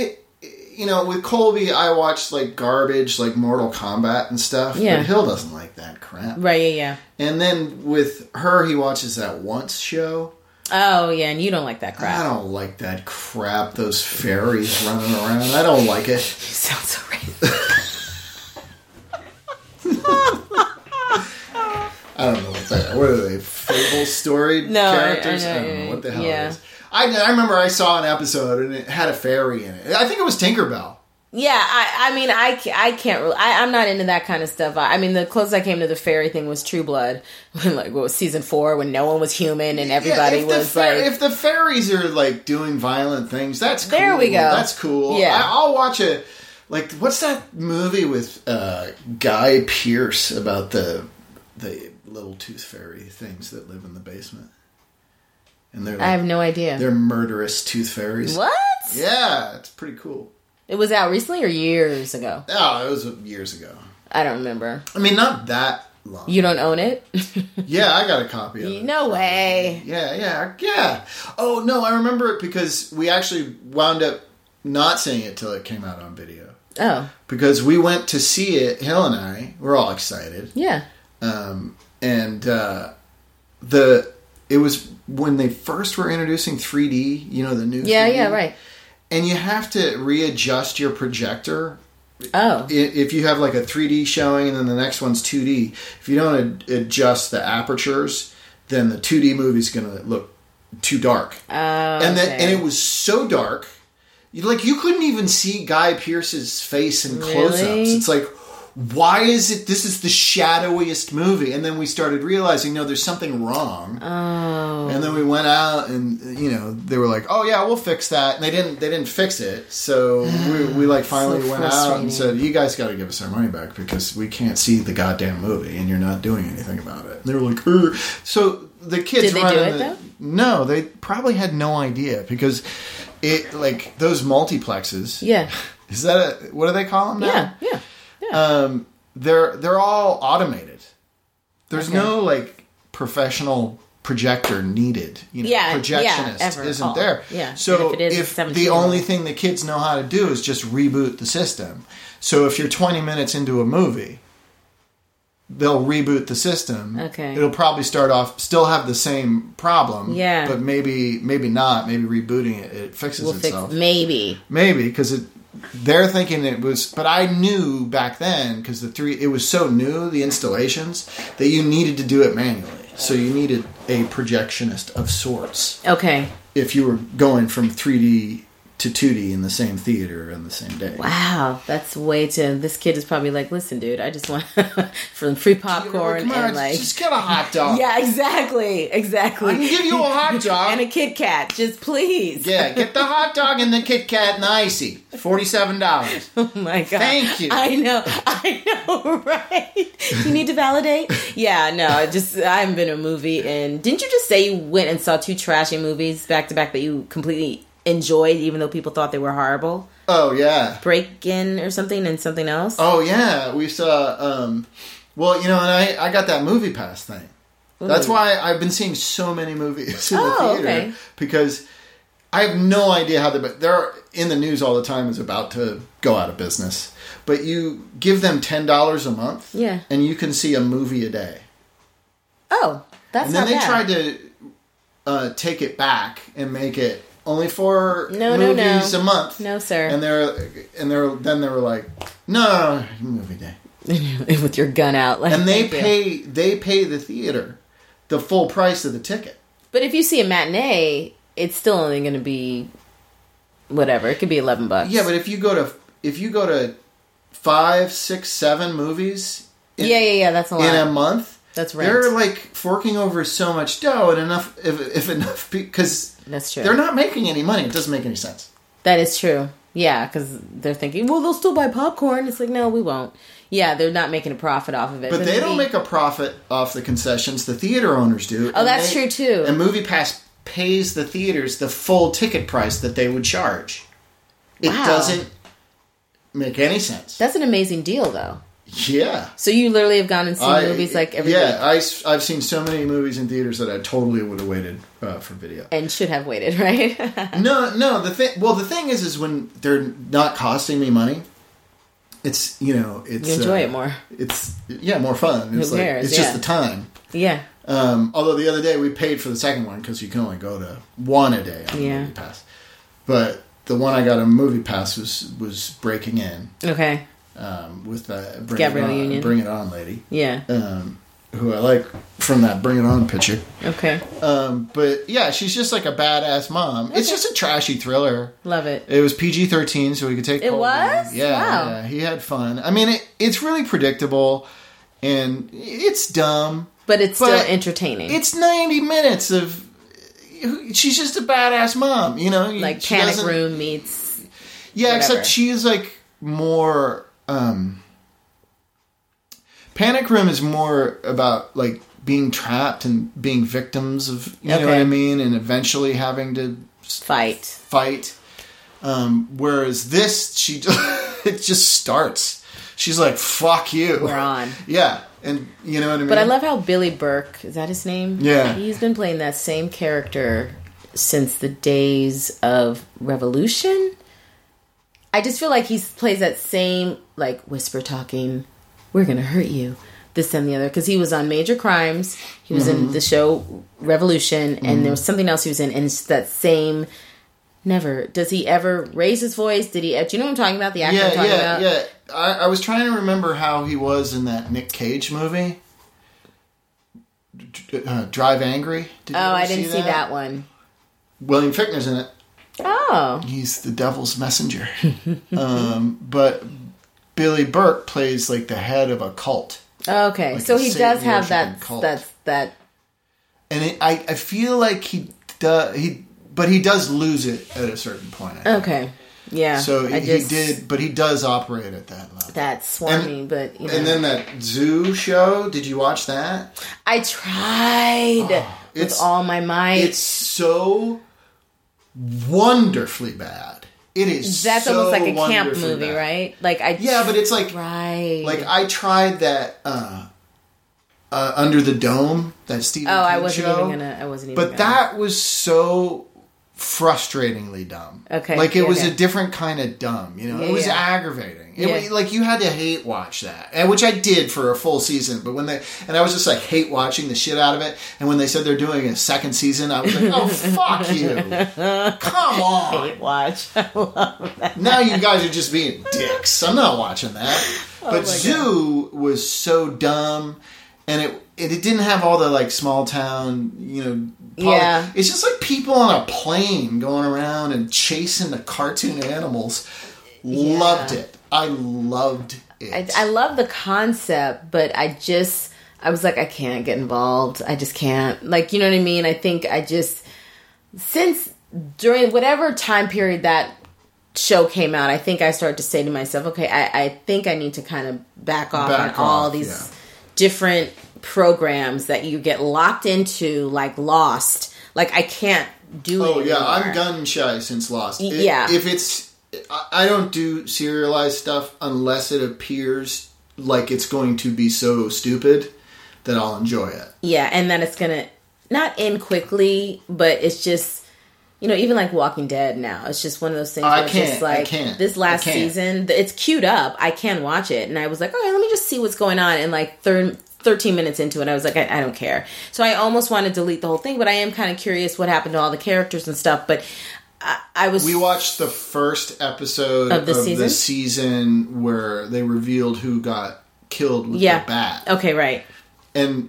with Colby, I watched, garbage, like Mortal Kombat and stuff. Yeah. But Hill doesn't like that crap. Right, yeah. And then with her, he watches that Once show. Oh, yeah, and you don't like that crap. I don't like that crap. Those fairies running around. I don't like it. You sound so racist. I don't know what are they? Fable story characters? I don't know what the hell it is. I remember I saw an episode and it had a fairy in it. I think it was Tinkerbell. Yeah, I can't really... I'm not into that kind of stuff. The closest I came to the fairy thing was True Blood. When, season 4, when no one was human and everybody was if the fairies are, doing violent things, that's cool. There we go. That's cool. Yeah. I'll watch a... what's that movie with Guy Pearce about the little tooth fairy things that live in the basement? And they're I have no idea. They're murderous tooth fairies. What? Yeah, it's pretty cool. It was out recently or years ago? Oh, it was years ago. I don't remember. Not that long. You don't own it? Yeah, I got a copy of it. No way. Yeah. Oh, no, I remember it because we actually wound up not seeing it till it came out on video. Oh. Because we went to see it, Hill and I, we're all excited. Yeah. It was when they first were introducing 3D, the new 3D. Yeah, right. And you have to readjust your projector. Oh. If you have a 3D showing and then the next one's 2D, if you don't adjust the apertures, then the 2D movie's going to look too dark. Oh, and it was so dark, you couldn't even see Guy Pearce's face in close-ups. Really? It's like, why is it, this is the shadowiest movie? And then we started realizing, no, there's something wrong. Oh. And then we went out and, they were like, oh yeah, we'll fix that. And they didn't fix it. So we finally went out and said, you guys got to give us our money back because we can't see the goddamn movie and you're not doing anything about it. And they were like, Ugh. So the kids Did they do it though? No, they probably had no idea because it, those multiplexes. Yeah. Is that what do they call them now? Yeah. They're all automated. There's no professional projector needed. Projectionist isn't there. Yeah. So if the only thing the kids know how to do is just reboot the system. So if you're 20 minutes into a movie, they'll reboot the system. Okay. It'll probably start off, still have the same problem. Yeah. But maybe not. Maybe rebooting it fixes itself. Maybe, because they're thinking it was, but I knew back then, because it was so new, the installations, that you needed to do it manually. So you needed a projectionist of sorts. Okay. If you were going from 3D to 2D in the same theater on the same day. Wow, that's way too. This kid is probably like, listen, dude, I just want from free popcorn Come on, and like just get a hot dog. Yeah, exactly. I can give you a hot dog and a Kit Kat, just please. Yeah, get the hot dog and the Kit Kat and the icy. $47. Oh my god! Thank you. I know, right? You need to validate. Yeah, no, I haven't been to a movie, and didn't you just say you went and saw 2 trashy movies back to back that you completely enjoyed, even though people thought they were horrible? Oh yeah, Break-In or something, and something else. Oh yeah, we saw. Well, and I got that Movie Pass thing. Ooh. That's why I've been seeing so many movies in the theater, okay. Because I have no idea how they're in the news all the time. Is about to go out of business, but you give them $10 a month, yeah, and you can see a movie a day. Oh, that's not bad. And then they tried to take it back and make it only 4 movies a month. No, sir. And then they were like, no, movie day. With your gun out. Like, and they pay the theater the full price of the ticket. But if you see a matinee, it's still only going to be whatever. It could be $11. Yeah, but if you go to 5, 6, 7 movies yeah, that's a lot. in a month. That's rent. They're like forking over so much dough and enough because that's true. They're not making any money. It doesn't make any sense. That is true. Yeah, because they're thinking, well, they'll still buy popcorn. It's like, no, we won't. Yeah, they're not making a profit off of it. But they don't make a profit off the concessions. The theater owners do. Oh, that's true too. And MoviePass pays the theaters the full ticket price that they would charge. It doesn't make any sense. That's an amazing deal, though. Yeah. So you literally have gone and seen movies like every week? Yeah, I've seen so many movies in theaters that I totally would have waited for video. And should have waited, right? No. The thing is when they're not costing me money, it's you enjoy it more. It's more fun. It's it's just the time. Yeah. Although the other day we paid for the second one because you can only go to one a day on Movie Pass. But the one I got on Movie Pass was Breaking In. Okay. With the Gabrielle Union. Bring It On lady. Yeah. Who I like from that Bring It On picture. Okay. But yeah, she's just like a badass mom. Okay. It's just a trashy thriller. Love it. It was PG-13, so we could take. It was? Yeah, wow. Yeah, he had fun. I mean, it's really predictable, and it's dumb, but it's still entertaining. It's 90 minutes of. She's just a badass mom, Like Panic Room meets. Yeah, whatever. Except she's like more. Panic Room is more about like being trapped and being victims of you know what I mean, and eventually having to fight. Whereas this, it just starts. She's like, "Fuck you." We're on. Yeah, and you know what I mean. But I love how Billy Burke, is that his name? Yeah, he's been playing that same character since the days of Revolution. I just feel like he plays that same, like, whisper talking, we're going to hurt you, this and the other. Because he was on Major Crimes. He was in the show Revolution. And there was something else he was in. And it's that same, never. Does he ever raise his voice? Do you know what I'm talking about? The actor I'm talking about? Yeah. I was trying to remember how he was in that Nick Cage movie. Drive Angry. I didn't see that one. William Fichtner's in it. Oh. He's the devil's messenger. But Billy Burke plays like the head of a cult. Okay. Like so he does have that cult. That and I feel like he does lose it at a certain point. Okay. Yeah. So he does operate at that level. That's swarmy, but And then that Zoo show, did you watch that? I tried with all my might. It's so wonderfully bad. It is. That's so almost like a camp movie, bad. right? Like but it's like like I tried that Under the Dome, that Stephen King I wasn't show. even gonna. But that was so frustratingly dumb. Okay. Like, it was a different kind of dumb, you know? It was aggravating. Like, you had to hate watch that. Which I did for a full season, but and I was just, like, hate watching the shit out of it, and when they said they're doing a second season, I was like, oh, fuck you. Come on. Hate watch. I love that. Now you guys are just being dicks. I'm not watching that. But Zoo was so dumb, and it didn't have all the, like, small town, you know... It's just like people on a plane going around and chasing the cartoon animals. Loved it. I loved it. I love the concept, but I was like, I can't get involved. I just can't. Like, you know what I mean? I think since during whatever time period that show came out, I think I started to say to myself, okay, I think I need to kind of back off on all these different programs that you get locked into, like Lost. Like, I can't do it anymore. I'm gun shy since Lost. If it's... I don't do serialized stuff unless it appears like it's going to be so stupid that I'll enjoy it. Yeah, and then it's gonna... Not end quickly, but it's just... You know, even like Walking Dead now, it's just one of those things where it's just like, this last season, it's queued up, I can watch it. And I was like, okay, let me just see what's going on. And like 13 minutes into it, I was like, I don't care. So I almost want to delete the whole thing, but I am kind of curious what happened to all the characters and stuff. But we watched the first episode of the season where they revealed who got killed with the bat. Okay, right. And...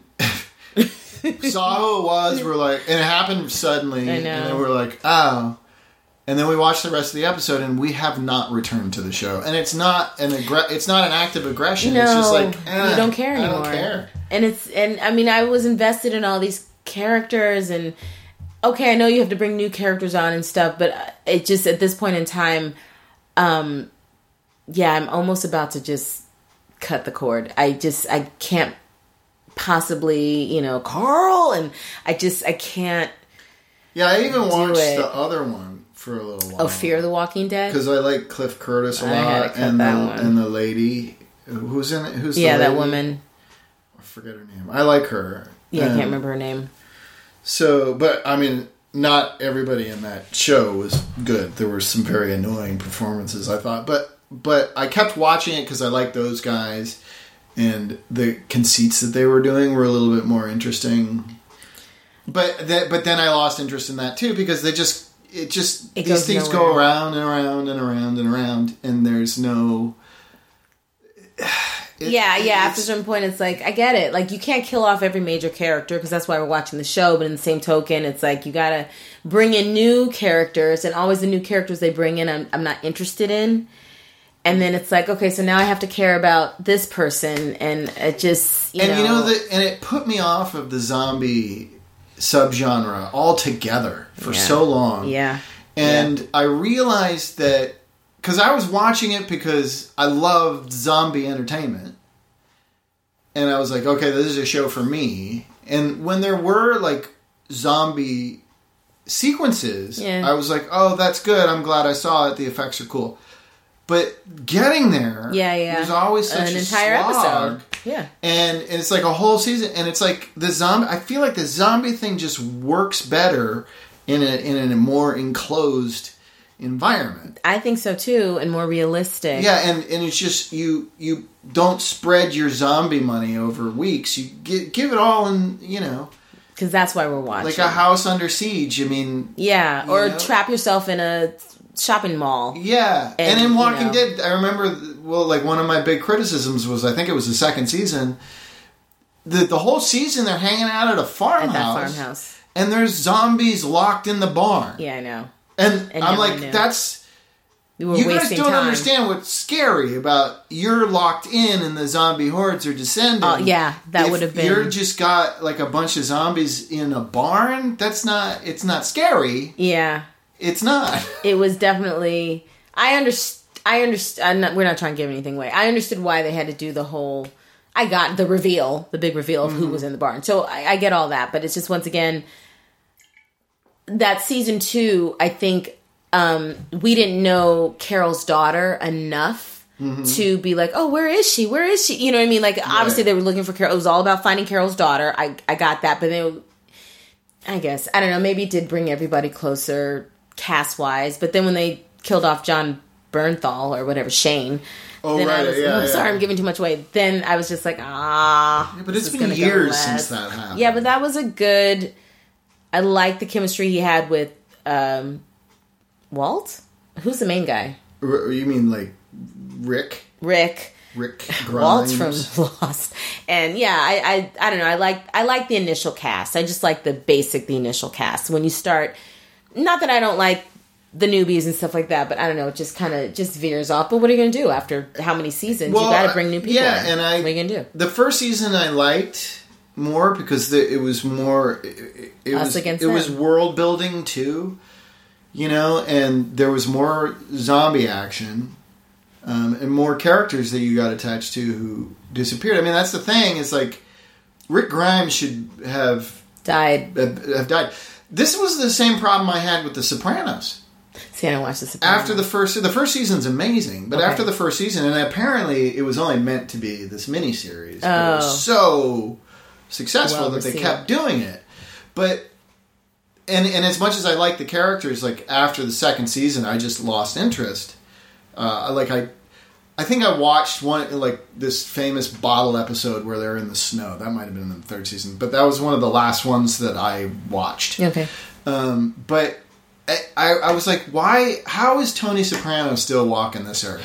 saw who it was. We're like, and it happened suddenly. I know. And then we're like, oh. And then we watched the rest of the episode, and we have not returned to the show. And it's not it's not an act of aggression. No, it's just like, you don't care anymore. I don't care. And I mean, I was invested in all these characters, and okay, I know you have to bring new characters on and stuff, but it just at this point in time, I'm almost about to just cut the cord. I can't. Possibly, you know, Carl, and I can't. Yeah, I even watched the other one for a little while. Oh, Fear the Walking Dead? Because I like Cliff Curtis a lot, and the lady who's in it. Who's the lady? That woman? I forget her name. I like her. Yeah, I can't remember her name. So, but I mean, not everybody in that show was good. There were some very annoying performances, I thought, but I kept watching it because I like those guys. And the conceits that they were doing were a little bit more interesting. But then I lost interest in that too because these things go around and around and around and around, and there's no... After a certain point, it's like, I get it. Like, you can't kill off every major character because that's why we're watching the show, but in the same token, it's like, you gotta bring in new characters, and always the new characters they bring in, I'm not interested in. And then it's like, okay, so now I have to care about this person, and it just, and it put me off of the zombie subgenre altogether for so long. Yeah. And I realized that, because I was watching it because I loved zombie entertainment, and I was like, okay, this is a show for me. And when there were, like, zombie sequences, I was like, oh, that's good, I'm glad I saw it, the effects are cool. But getting there was always such an entire episode. Yeah. And it's like a whole season. And it's like I feel like the zombie thing just works better in a more enclosed environment. I think so too, and more realistic. Yeah, and it's just you don't spread your zombie money over weeks. You give it all in, because that's why we're watching. Like a house under siege. I mean, trap yourself in a shopping mall. Yeah. And in Walking Dead, I remember, like one of my big criticisms was, I think it was the second season, the whole season they're hanging out at a farmhouse. At that farmhouse. And there's zombies locked in the barn. Yeah, I know. And I'm like, you guys don't understand what's scary about you're locked in and the zombie hordes are descending. Oh, yeah. That would have been... You're just got like a bunch of zombies in a barn, it's not scary. Yeah. It's not. It was definitely... I understand. We're not trying to give anything away. I understood why they had to do the whole... I got the big reveal of who was in the barn. So I get all that. But it's just, once again, that season 2, I think we didn't know Carol's daughter enough to be like, oh, where is she? Where is she? You know what I mean? Like, obviously they were looking for Carol. It was all about finding Carol's daughter. I got that. But I guess, I don't know, maybe it did bring everybody closer cast-wise. But then when they killed off John Bernthal or whatever, Shane... Oh, then right, sorry, I'm giving too much away. Then I was just like, Yeah, but it's been years since that happened. Yeah, but that was a good... I like the chemistry he had with Walt? Who's the main guy? You mean like Rick? Rick Grimes. Walt's from Lost. And yeah, I don't know. I like the initial cast. I just like the initial cast. When you start... Not that I don't like the newbies and stuff like that, but I don't know, it just kind of just veers off. But what are you going to do after how many seasons? Well, you got to bring new people in. And what are you going to do? The first season I liked more because it was more... It was world building too, you know, and there was more zombie action and more characters that you got attached to who disappeared. I mean, that's the thing. It's like Rick Grimes should have died. This was the same problem I had with The Sopranos. See, I don't watch The Sopranos. After the first season's amazing, but after the first season, and apparently it was only meant to be this miniseries, but it was so successful that they kept doing it. But and as much as I like the characters, like after the second season, I just lost interest. I think I watched one like this famous bottle episode where they're in the snow. That might have been in the third season, but that was one of the last ones that I watched. Okay, but. I was like, why? How is Tony Soprano still walking this earth?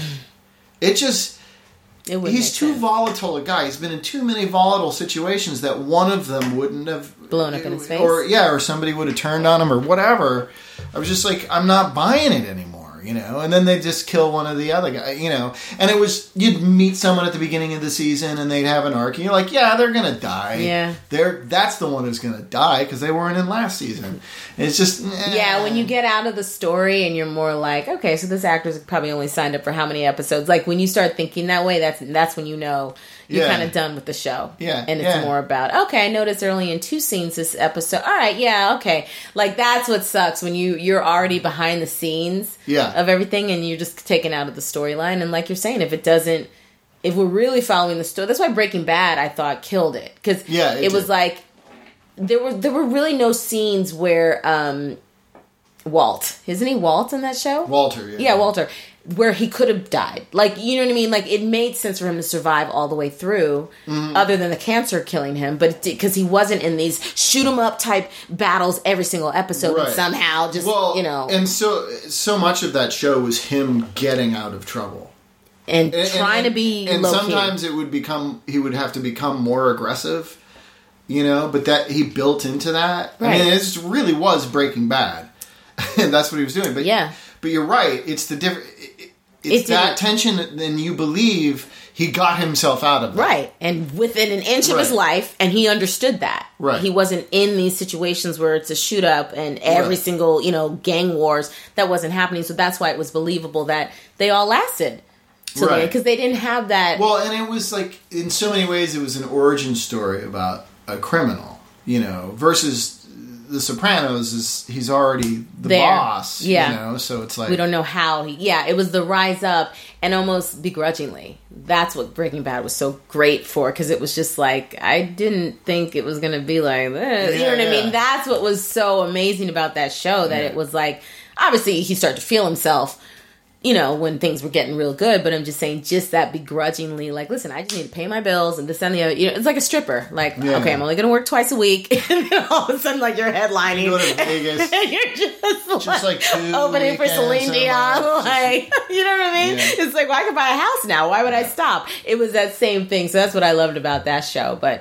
He's too volatile a guy. He's been in too many volatile situations that one of them wouldn't have blown up in his face, or somebody would have turned on him or whatever. I was just like, I'm not buying it anymore, you know. And then they just kill one of the other guys, you know. And it was you'd meet someone at the beginning of the season and they'd have an arc, and you're like, yeah, they're gonna die. Yeah, that's the one who's gonna die because they weren't in last season. And it's just yeah. When you get out of the story and you're more like, okay, so this actor's probably only signed up for how many episodes? Like when you start thinking that way, that's when you know you're kind of done with the show. Yeah, and it's more about okay. I noticed they're only in 2 scenes this episode. All right, yeah, okay. Like that's what sucks when you're already behind the scenes of everything and you're just taken out of the storyline. And like you're saying, if we're really following the story, that's why Breaking Bad I thought killed it because it was like there were really no scenes where Walt, isn't he Walt in that show? Walter, yeah, Walter, where he could have died. Like, you know what I mean? Like, it made sense for him to survive all the way through, other than the cancer killing him, but because he wasn't in these shoot 'em up type battles every single episode, and somehow just you know. And so much of that show was him getting out of trouble. And trying to be and low-key. Sometimes he would have to become more aggressive, you know, but that he built into that. Right. I mean, it really was Breaking Bad. And that's what he was doing. But but you're right. It's the different. It's that tension, and you believe he got himself out of that. Right. And within an inch of his life, and he understood that. Right. He wasn't in these situations where it's a shoot up and every single, you know, gang wars. That wasn't happening. So that's why it was believable that they all lasted. Because they didn't have that. Well, and it was like, in so many ways, it was an origin story about a criminal, you know, versus The Sopranos he's already the boss, you know, so it's like... We don't know how it was the rise up and almost begrudgingly. That's what Breaking Bad was so great for, because it was just like, I didn't think it was going to be like this. You know what I mean? That's what was so amazing about that show, that it was like, obviously he started to feel himself, you know, when things were getting real good, but I'm just saying, just that begrudgingly, like, listen, I just need to pay my bills and this and the other. You know, it's like a stripper. Like, okay, I'm only going to work twice a week, and then all of a sudden, like, you're headlining. You go to Vegas. And you're just like opening for Celine Dion. Like, you know what I mean? Yeah. It's like, well, I could buy a house now. Why would I stop? It was that same thing. So that's what I loved about that show. But,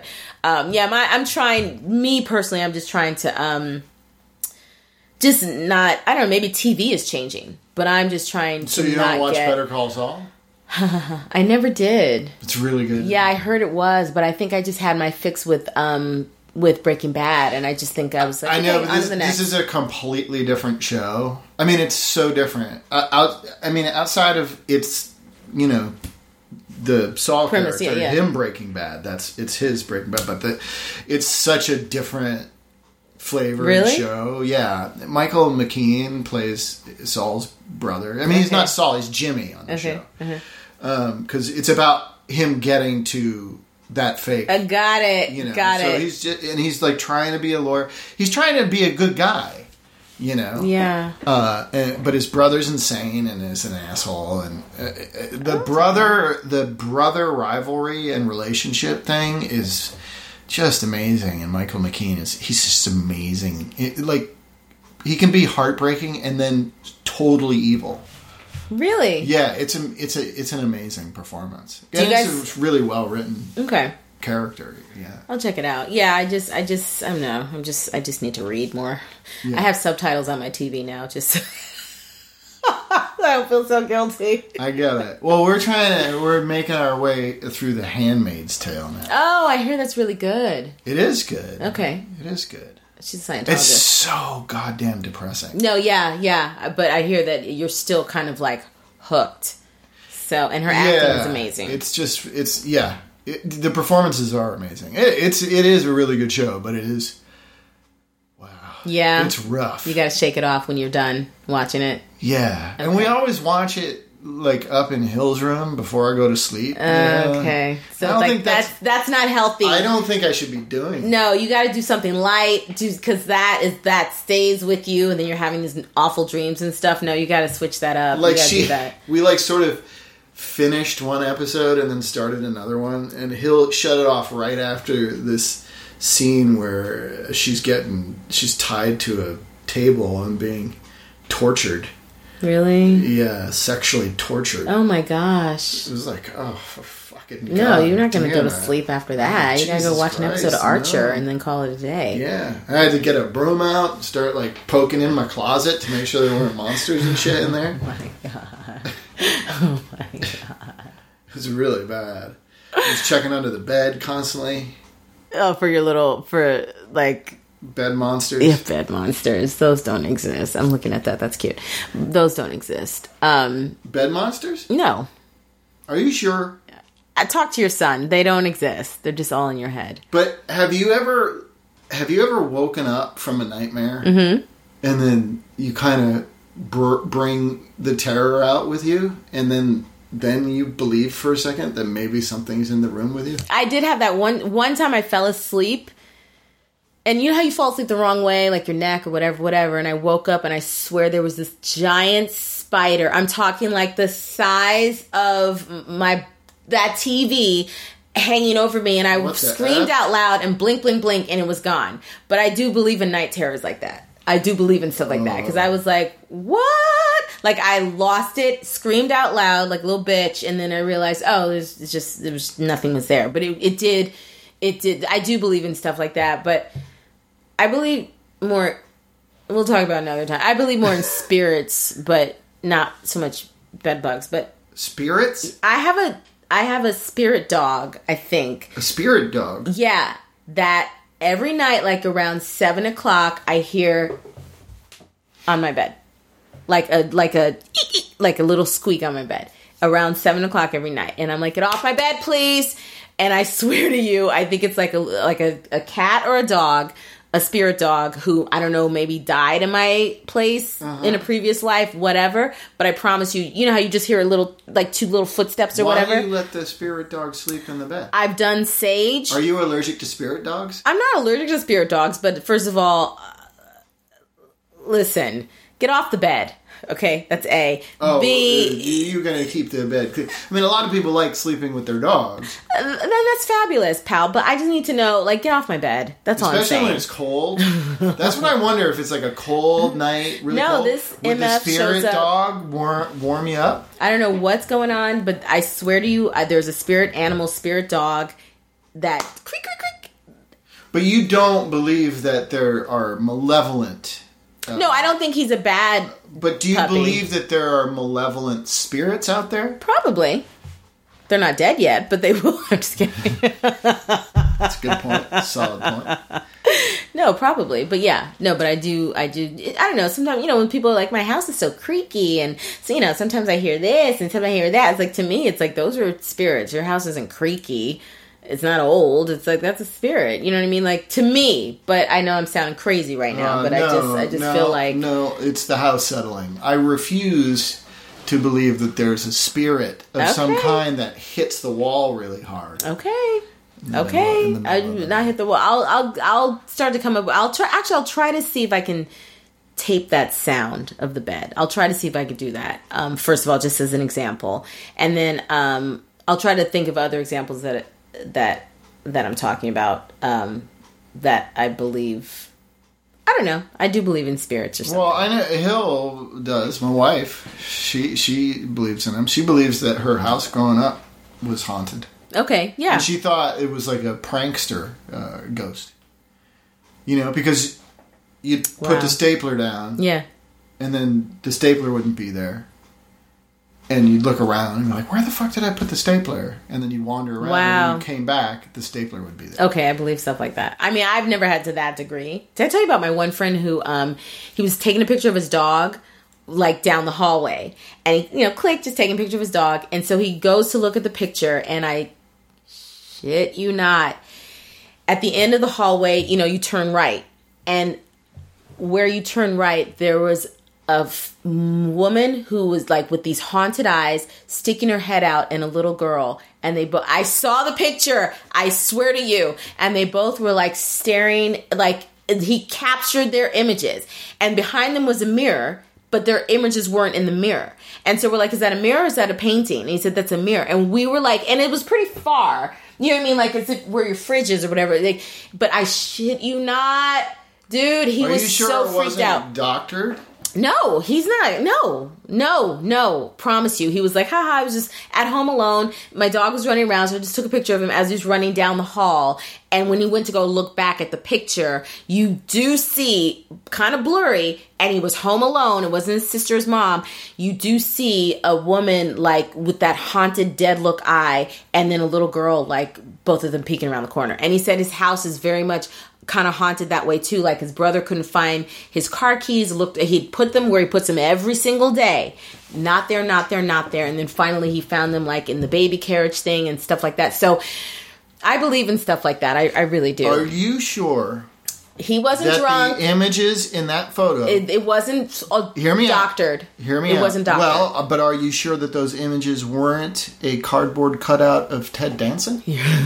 I'm trying, me personally, I'm just trying to, just not, I don't know, maybe TV is changing, but I'm just trying to. So you don't watch Better Call Saul? I never did. It's really good. Yeah, I heard it was, but I think I just had my fix with Breaking Bad, and I just think I was like, I know, but this is a completely different show. I mean, it's so different. Outside of its, you know, the Saul premise, character, him Breaking Bad, it's his Breaking Bad, but it's such a different flavored show. Yeah. Michael McKean plays Saul's brother. I mean, he's not Saul, he's Jimmy on the show. Because it's about him getting to that fake. I got it. You know, got so it. He's like trying to be a lawyer. He's trying to be a good guy. Yeah. But his brother's insane and is an asshole, and the brother rivalry and relationship thing is just amazing. And Michael McKean he's just amazing. He can be heartbreaking and then totally evil. Really? Yeah, it's an amazing performance. And it's a really well written. Okay. Character, yeah. I'll check it out. Yeah, I just I don't know. I just need to read more. Yeah. I have subtitles on my TV now. Just I don't feel so guilty. I get it. Well, we're making our way through The Handmaid's Tale now. Oh, I hear that's really good. It is good. Okay, it is good. She's a Scientologist. It's so goddamn depressing. No, yeah, but I hear that you're still kind of like hooked. So, and her acting is amazing. The performances are amazing. It is a really good show, but it is, wow. Yeah. It's rough. You gotta shake it off when you're done watching it. Yeah. Okay. And we always watch it like up in Hill's room before I go to sleep. Okay. So I think that's not healthy. I don't think I should be doing. No, you gotta do something light, because that stays with you, and then you're having these awful dreams and stuff. No, you gotta switch that up. Like do that. We like sort of finished one episode and then started another one, and he'll shut it off right after this scene where she's tied to a table and being tortured. Really? Yeah, sexually tortured. Oh my gosh. It was like, oh, for fucking God. No, you're not going to go to sleep after that. You got to go watch an episode of Archer and then call it a day. Yeah. I had to get a broom out and start like poking in my closet to make sure there weren't monsters and shit in there. Oh my God. Oh my God. It was really bad. I was checking under the bed constantly. Oh, for bed monsters. Yeah, bed monsters. Those don't exist. I'm looking at that. That's cute. Those don't exist. Bed monsters? No. Are you sure? I talk to your son. They don't exist. They're just all in your head. But have you ever woken up from a nightmare and then you kind of bring the terror out with you, and then you believe for a second that maybe something's in the room with you? I did have that one time I fell asleep, and you know how you fall asleep the wrong way, like your neck or whatever, and I woke up and I swear there was this giant spider. I'm talking like the size of that TV hanging over me, and I screamed out loud and blink, blink, blink, and it was gone. But I do believe in night terrors like that. I do believe in stuff like that, because I was like, what? Like, I lost it, screamed out loud like a little bitch, and then I realized, there was nothing was there. But it did. I do believe in stuff like that, but I believe more, we'll talk about it another time. I believe more in spirits, but not so much bed bugs. But spirits? I have a spirit dog, I think. A spirit dog? Yeah, that every night, like around 7 o'clock, I hear on my bed, like a little squeak on my bed around 7 o'clock every night, and I'm like, get off my bed, please. And I swear to you, I think it's like a cat or a dog, a spirit dog who, I don't know, maybe died in my place in a previous life, whatever. But I promise you, you know how you just hear two little footsteps or whatever? Why do you let the spirit dog sleep in the bed? I've done sage. Are you allergic to spirit dogs? I'm not allergic to spirit dogs, but first of all, listen, get off the bed. Okay, that's A. Oh, B, you're going to keep the bed clean. I mean, a lot of people like sleeping with their dogs. Then that's fabulous, pal. But I just need to know, like, get off my bed. That's all I'm saying. Especially when it's cold. That's what I wonder, if it's like a cold night, really cold. This would MF the spirit shows up. dog warm you up? I don't know what's going on, but I swear to you, there's a spirit dog that creak, creak, creak. But you don't believe that there are malevolent... no, I don't think he's a bad But do you puppy. believe that there are malevolent spirits out there? Probably. They're not dead yet, but they will. I'm just kidding. That's a good point. Solid point. No, probably. But yeah. No, but I do. I don't know. Sometimes, when people are like, my house is so creaky, and so, sometimes I hear this and sometimes I hear that. It's like, to me, it's like, those are spirits. Your house isn't creaky. It's not old. It's like, that's a spirit. You know what I mean? Like, to me. But I know I'm sounding crazy right now. But I just feel like... No, it's the house settling. I refuse to believe that there's a spirit of some kind that hits the wall really hard. Okay. I not hit the wall. I'll start to come up... I'll try to see if I can tape that sound of the bed. I'll try to see if I could do that. First of all, just as an example, and then I'll try to think of other examples that I'm talking about that I believe. I don't know. I do believe in spirits or something. Well, I know Hill does. My wife, she believes in them. She believes that her house growing up was haunted. Okay, yeah. And she thought it was like a prankster ghost. You know, because you'd put the stapler down. Yeah. And then the stapler wouldn't be there. And you'd look around and be like, where the fuck did I put the stapler? And then you'd wander around. And when you came back, the stapler would be there. Okay, I believe stuff like that. I mean, I've never had to that degree. Did I tell you about my one friend who, he was taking a picture of his dog, like, down the hallway. And he, just taking a picture of his dog. And so he goes to look at the picture, and I shit you not. At the end of the hallway, you turn right. And where you turn right, there was a woman who was like with these haunted eyes, sticking her head out, and a little girl. And I saw the picture, I swear to you. And they both were like staring, like he captured their images. And behind them was a mirror, but their images weren't in the mirror. And so we're like, is that a mirror or is that a painting? And he said, that's a mirror. And we were like, and it was pretty far. You know what I mean? Like, it's where your fridge is or whatever. Like, but I shit you not. Dude, he was so freaked out. Doctored? No, he's not. No. Promise you. He was like, haha, I was just at home alone. My dog was running around, so I just took a picture of him as he was running down the hall. And when he went to go look back at the picture, you do see, kind of blurry, and he was home alone. It wasn't his sister's mom. You do see a woman, like, with that haunted, dead look eye, and then a little girl, like, both of them peeking around the corner. And he said his house is very much kind of haunted that way too. Like, his brother couldn't find his car keys. He'd put them where he puts them every single day. Not there. And then finally he found them, like, in the baby carriage thing and stuff like that. So I believe in stuff like that. I really do. Are you sure? He wasn't drunk. The images in that photo. It wasn't doctored. Hear me out. It wasn't doctored. Well, but are you sure that those images weren't a cardboard cutout of Ted Danson?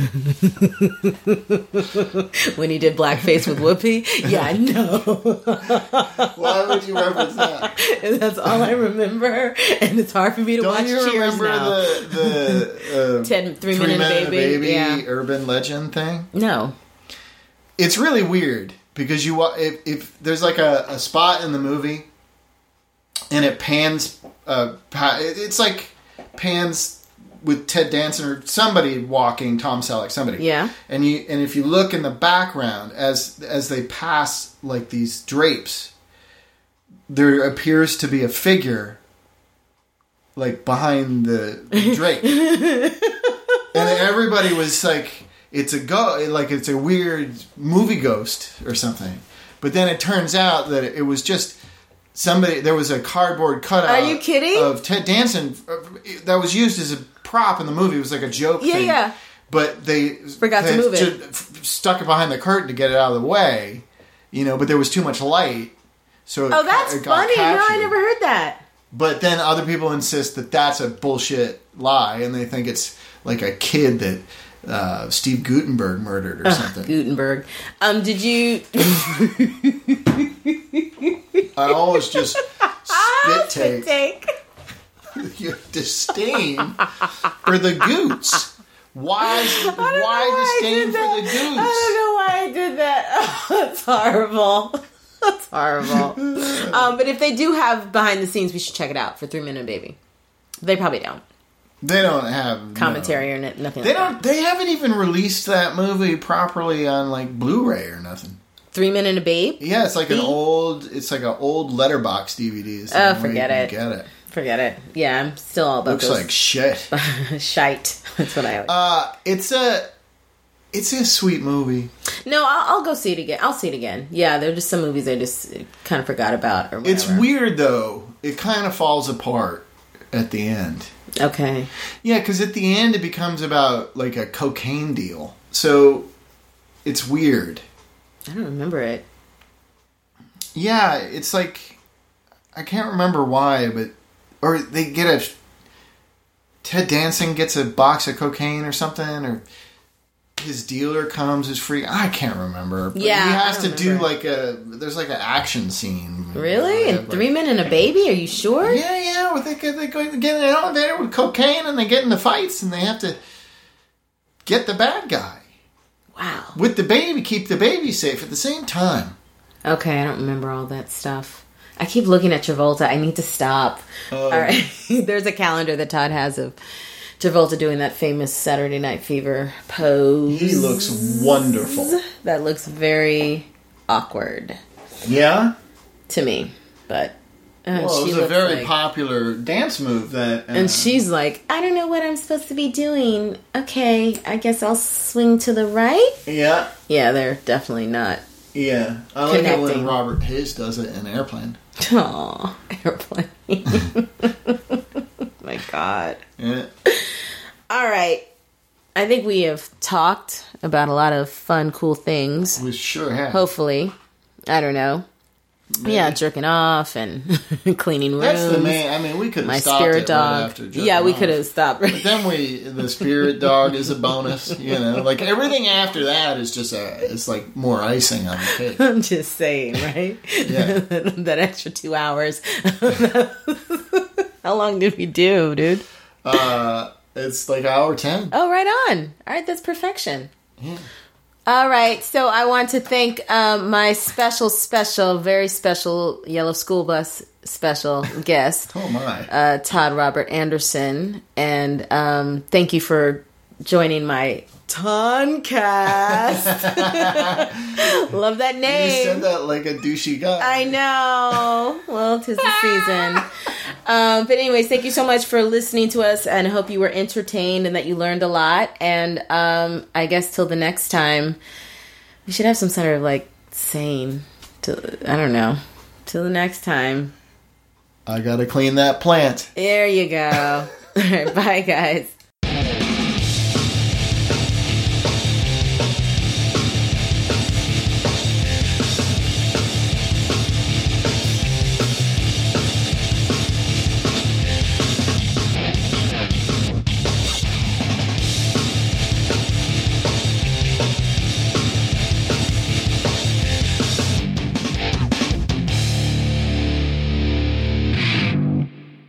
When he did blackface with Whoopi? Yeah, no. Why would you reference that? That's all I remember, and it's hard for me to watch Cheers now. Don't you remember the Ted 3 Minute Baby urban legend thing? No. It's really weird. Because if there's like a spot in the movie and it pans, it's like pans with Ted Danson or somebody walking, Tom Selleck, somebody. Yeah. And if you look in the background as they pass like these drapes, there appears to be a figure like behind the drape, and everybody was like, it's a weird movie ghost or something. But then it turns out that it was just somebody. There was a cardboard cutout. Are you kidding? Of Ted Danson that was used as a prop in the movie. It was like a joke thing. Yeah. But they forgot to move it. Stuck it behind the curtain to get it out of the way. But there was too much light. So that's funny. No, I never heard that. But then other people insist that that's a bullshit lie, and they think it's like a kid that Steve Guttenberg murdered or something. Gutenberg. Did you? I always just spit take. Your disdain for the Goots. Why disdain for the Goots? I don't know why I did that. Oh, that's horrible. That's horrible. But if they do have behind the scenes, we should check it out for 3 Minute Baby. They probably don't. They don't have commentary or nothing. They haven't even released that movie properly on like Blu-ray or nothing. 3 Minute a Babe? Yeah, it's like an old letterbox DVD. Oh, forget it. Get it. Forget it. Yeah, I'm still all about Looks those. like shit. Shite. That's what I always. It's a sweet movie. No, I'll go see it again. I'll see it again. Yeah, there are just some movies I just kind of forgot about or whatever. It's weird though. It kind of falls apart at the end. Okay. Yeah, because at the end it becomes about like a cocaine deal. So it's weird. I don't remember it. Yeah, it's like I can't remember why, but they get Ted Danson gets a box of cocaine or something, or his dealer comes is free. I can't remember. But yeah, he has to do like there's like an action scene Really? And 3 men and a baby? Are you sure? Yeah. Well, they get in an elevator with cocaine and they get into fights and they have to get the bad guy. Wow. With the baby, keep the baby safe at the same time. Okay, I don't remember all that stuff. I keep looking at Travolta. I need to stop. All right. There's a calendar that Todd has of Travolta doing that famous Saturday Night Fever pose. He looks wonderful. That looks very awkward. Yeah? To me. But well, it was a very popular dance move that... and she's like, I don't know what I'm supposed to be doing. Okay, I guess I'll swing to the right? Yeah. Yeah, they're definitely not. Yeah. I like it when Robert Hayes does it in Airplane. Aw, Airplane. My God. Yeah. All right. I think we have talked about a lot of fun, cool things. We sure have. Hopefully. I don't know. Maybe. Yeah, jerking off and cleaning rooms. That's the main. I mean, we could have stopped spirit it dog. Right after jerking Yeah, we off. could have stopped. But then the spirit dog is a bonus. You know, like everything after that is just it's like more icing on the cake. I'm just saying, right? Yeah. That extra 2 hours. How long did we do, dude? It's like 1:10. Oh, right on. All right, that's perfection. Yeah. All right, so I want to thank my very special Yellow School Bus special guest. Oh, my. Todd Robert Anderson. And thank you for joining my Toncast. Love that name. You said that like a douchey guy. I know. Well, 'tis the season. But anyways, thank you so much for listening to us, and I hope you were entertained and that you learned a lot. And I guess till the next time, we should have some sort of like saying. I don't know. Till the next time. I gotta clean that plant. There you go. All right, bye, guys.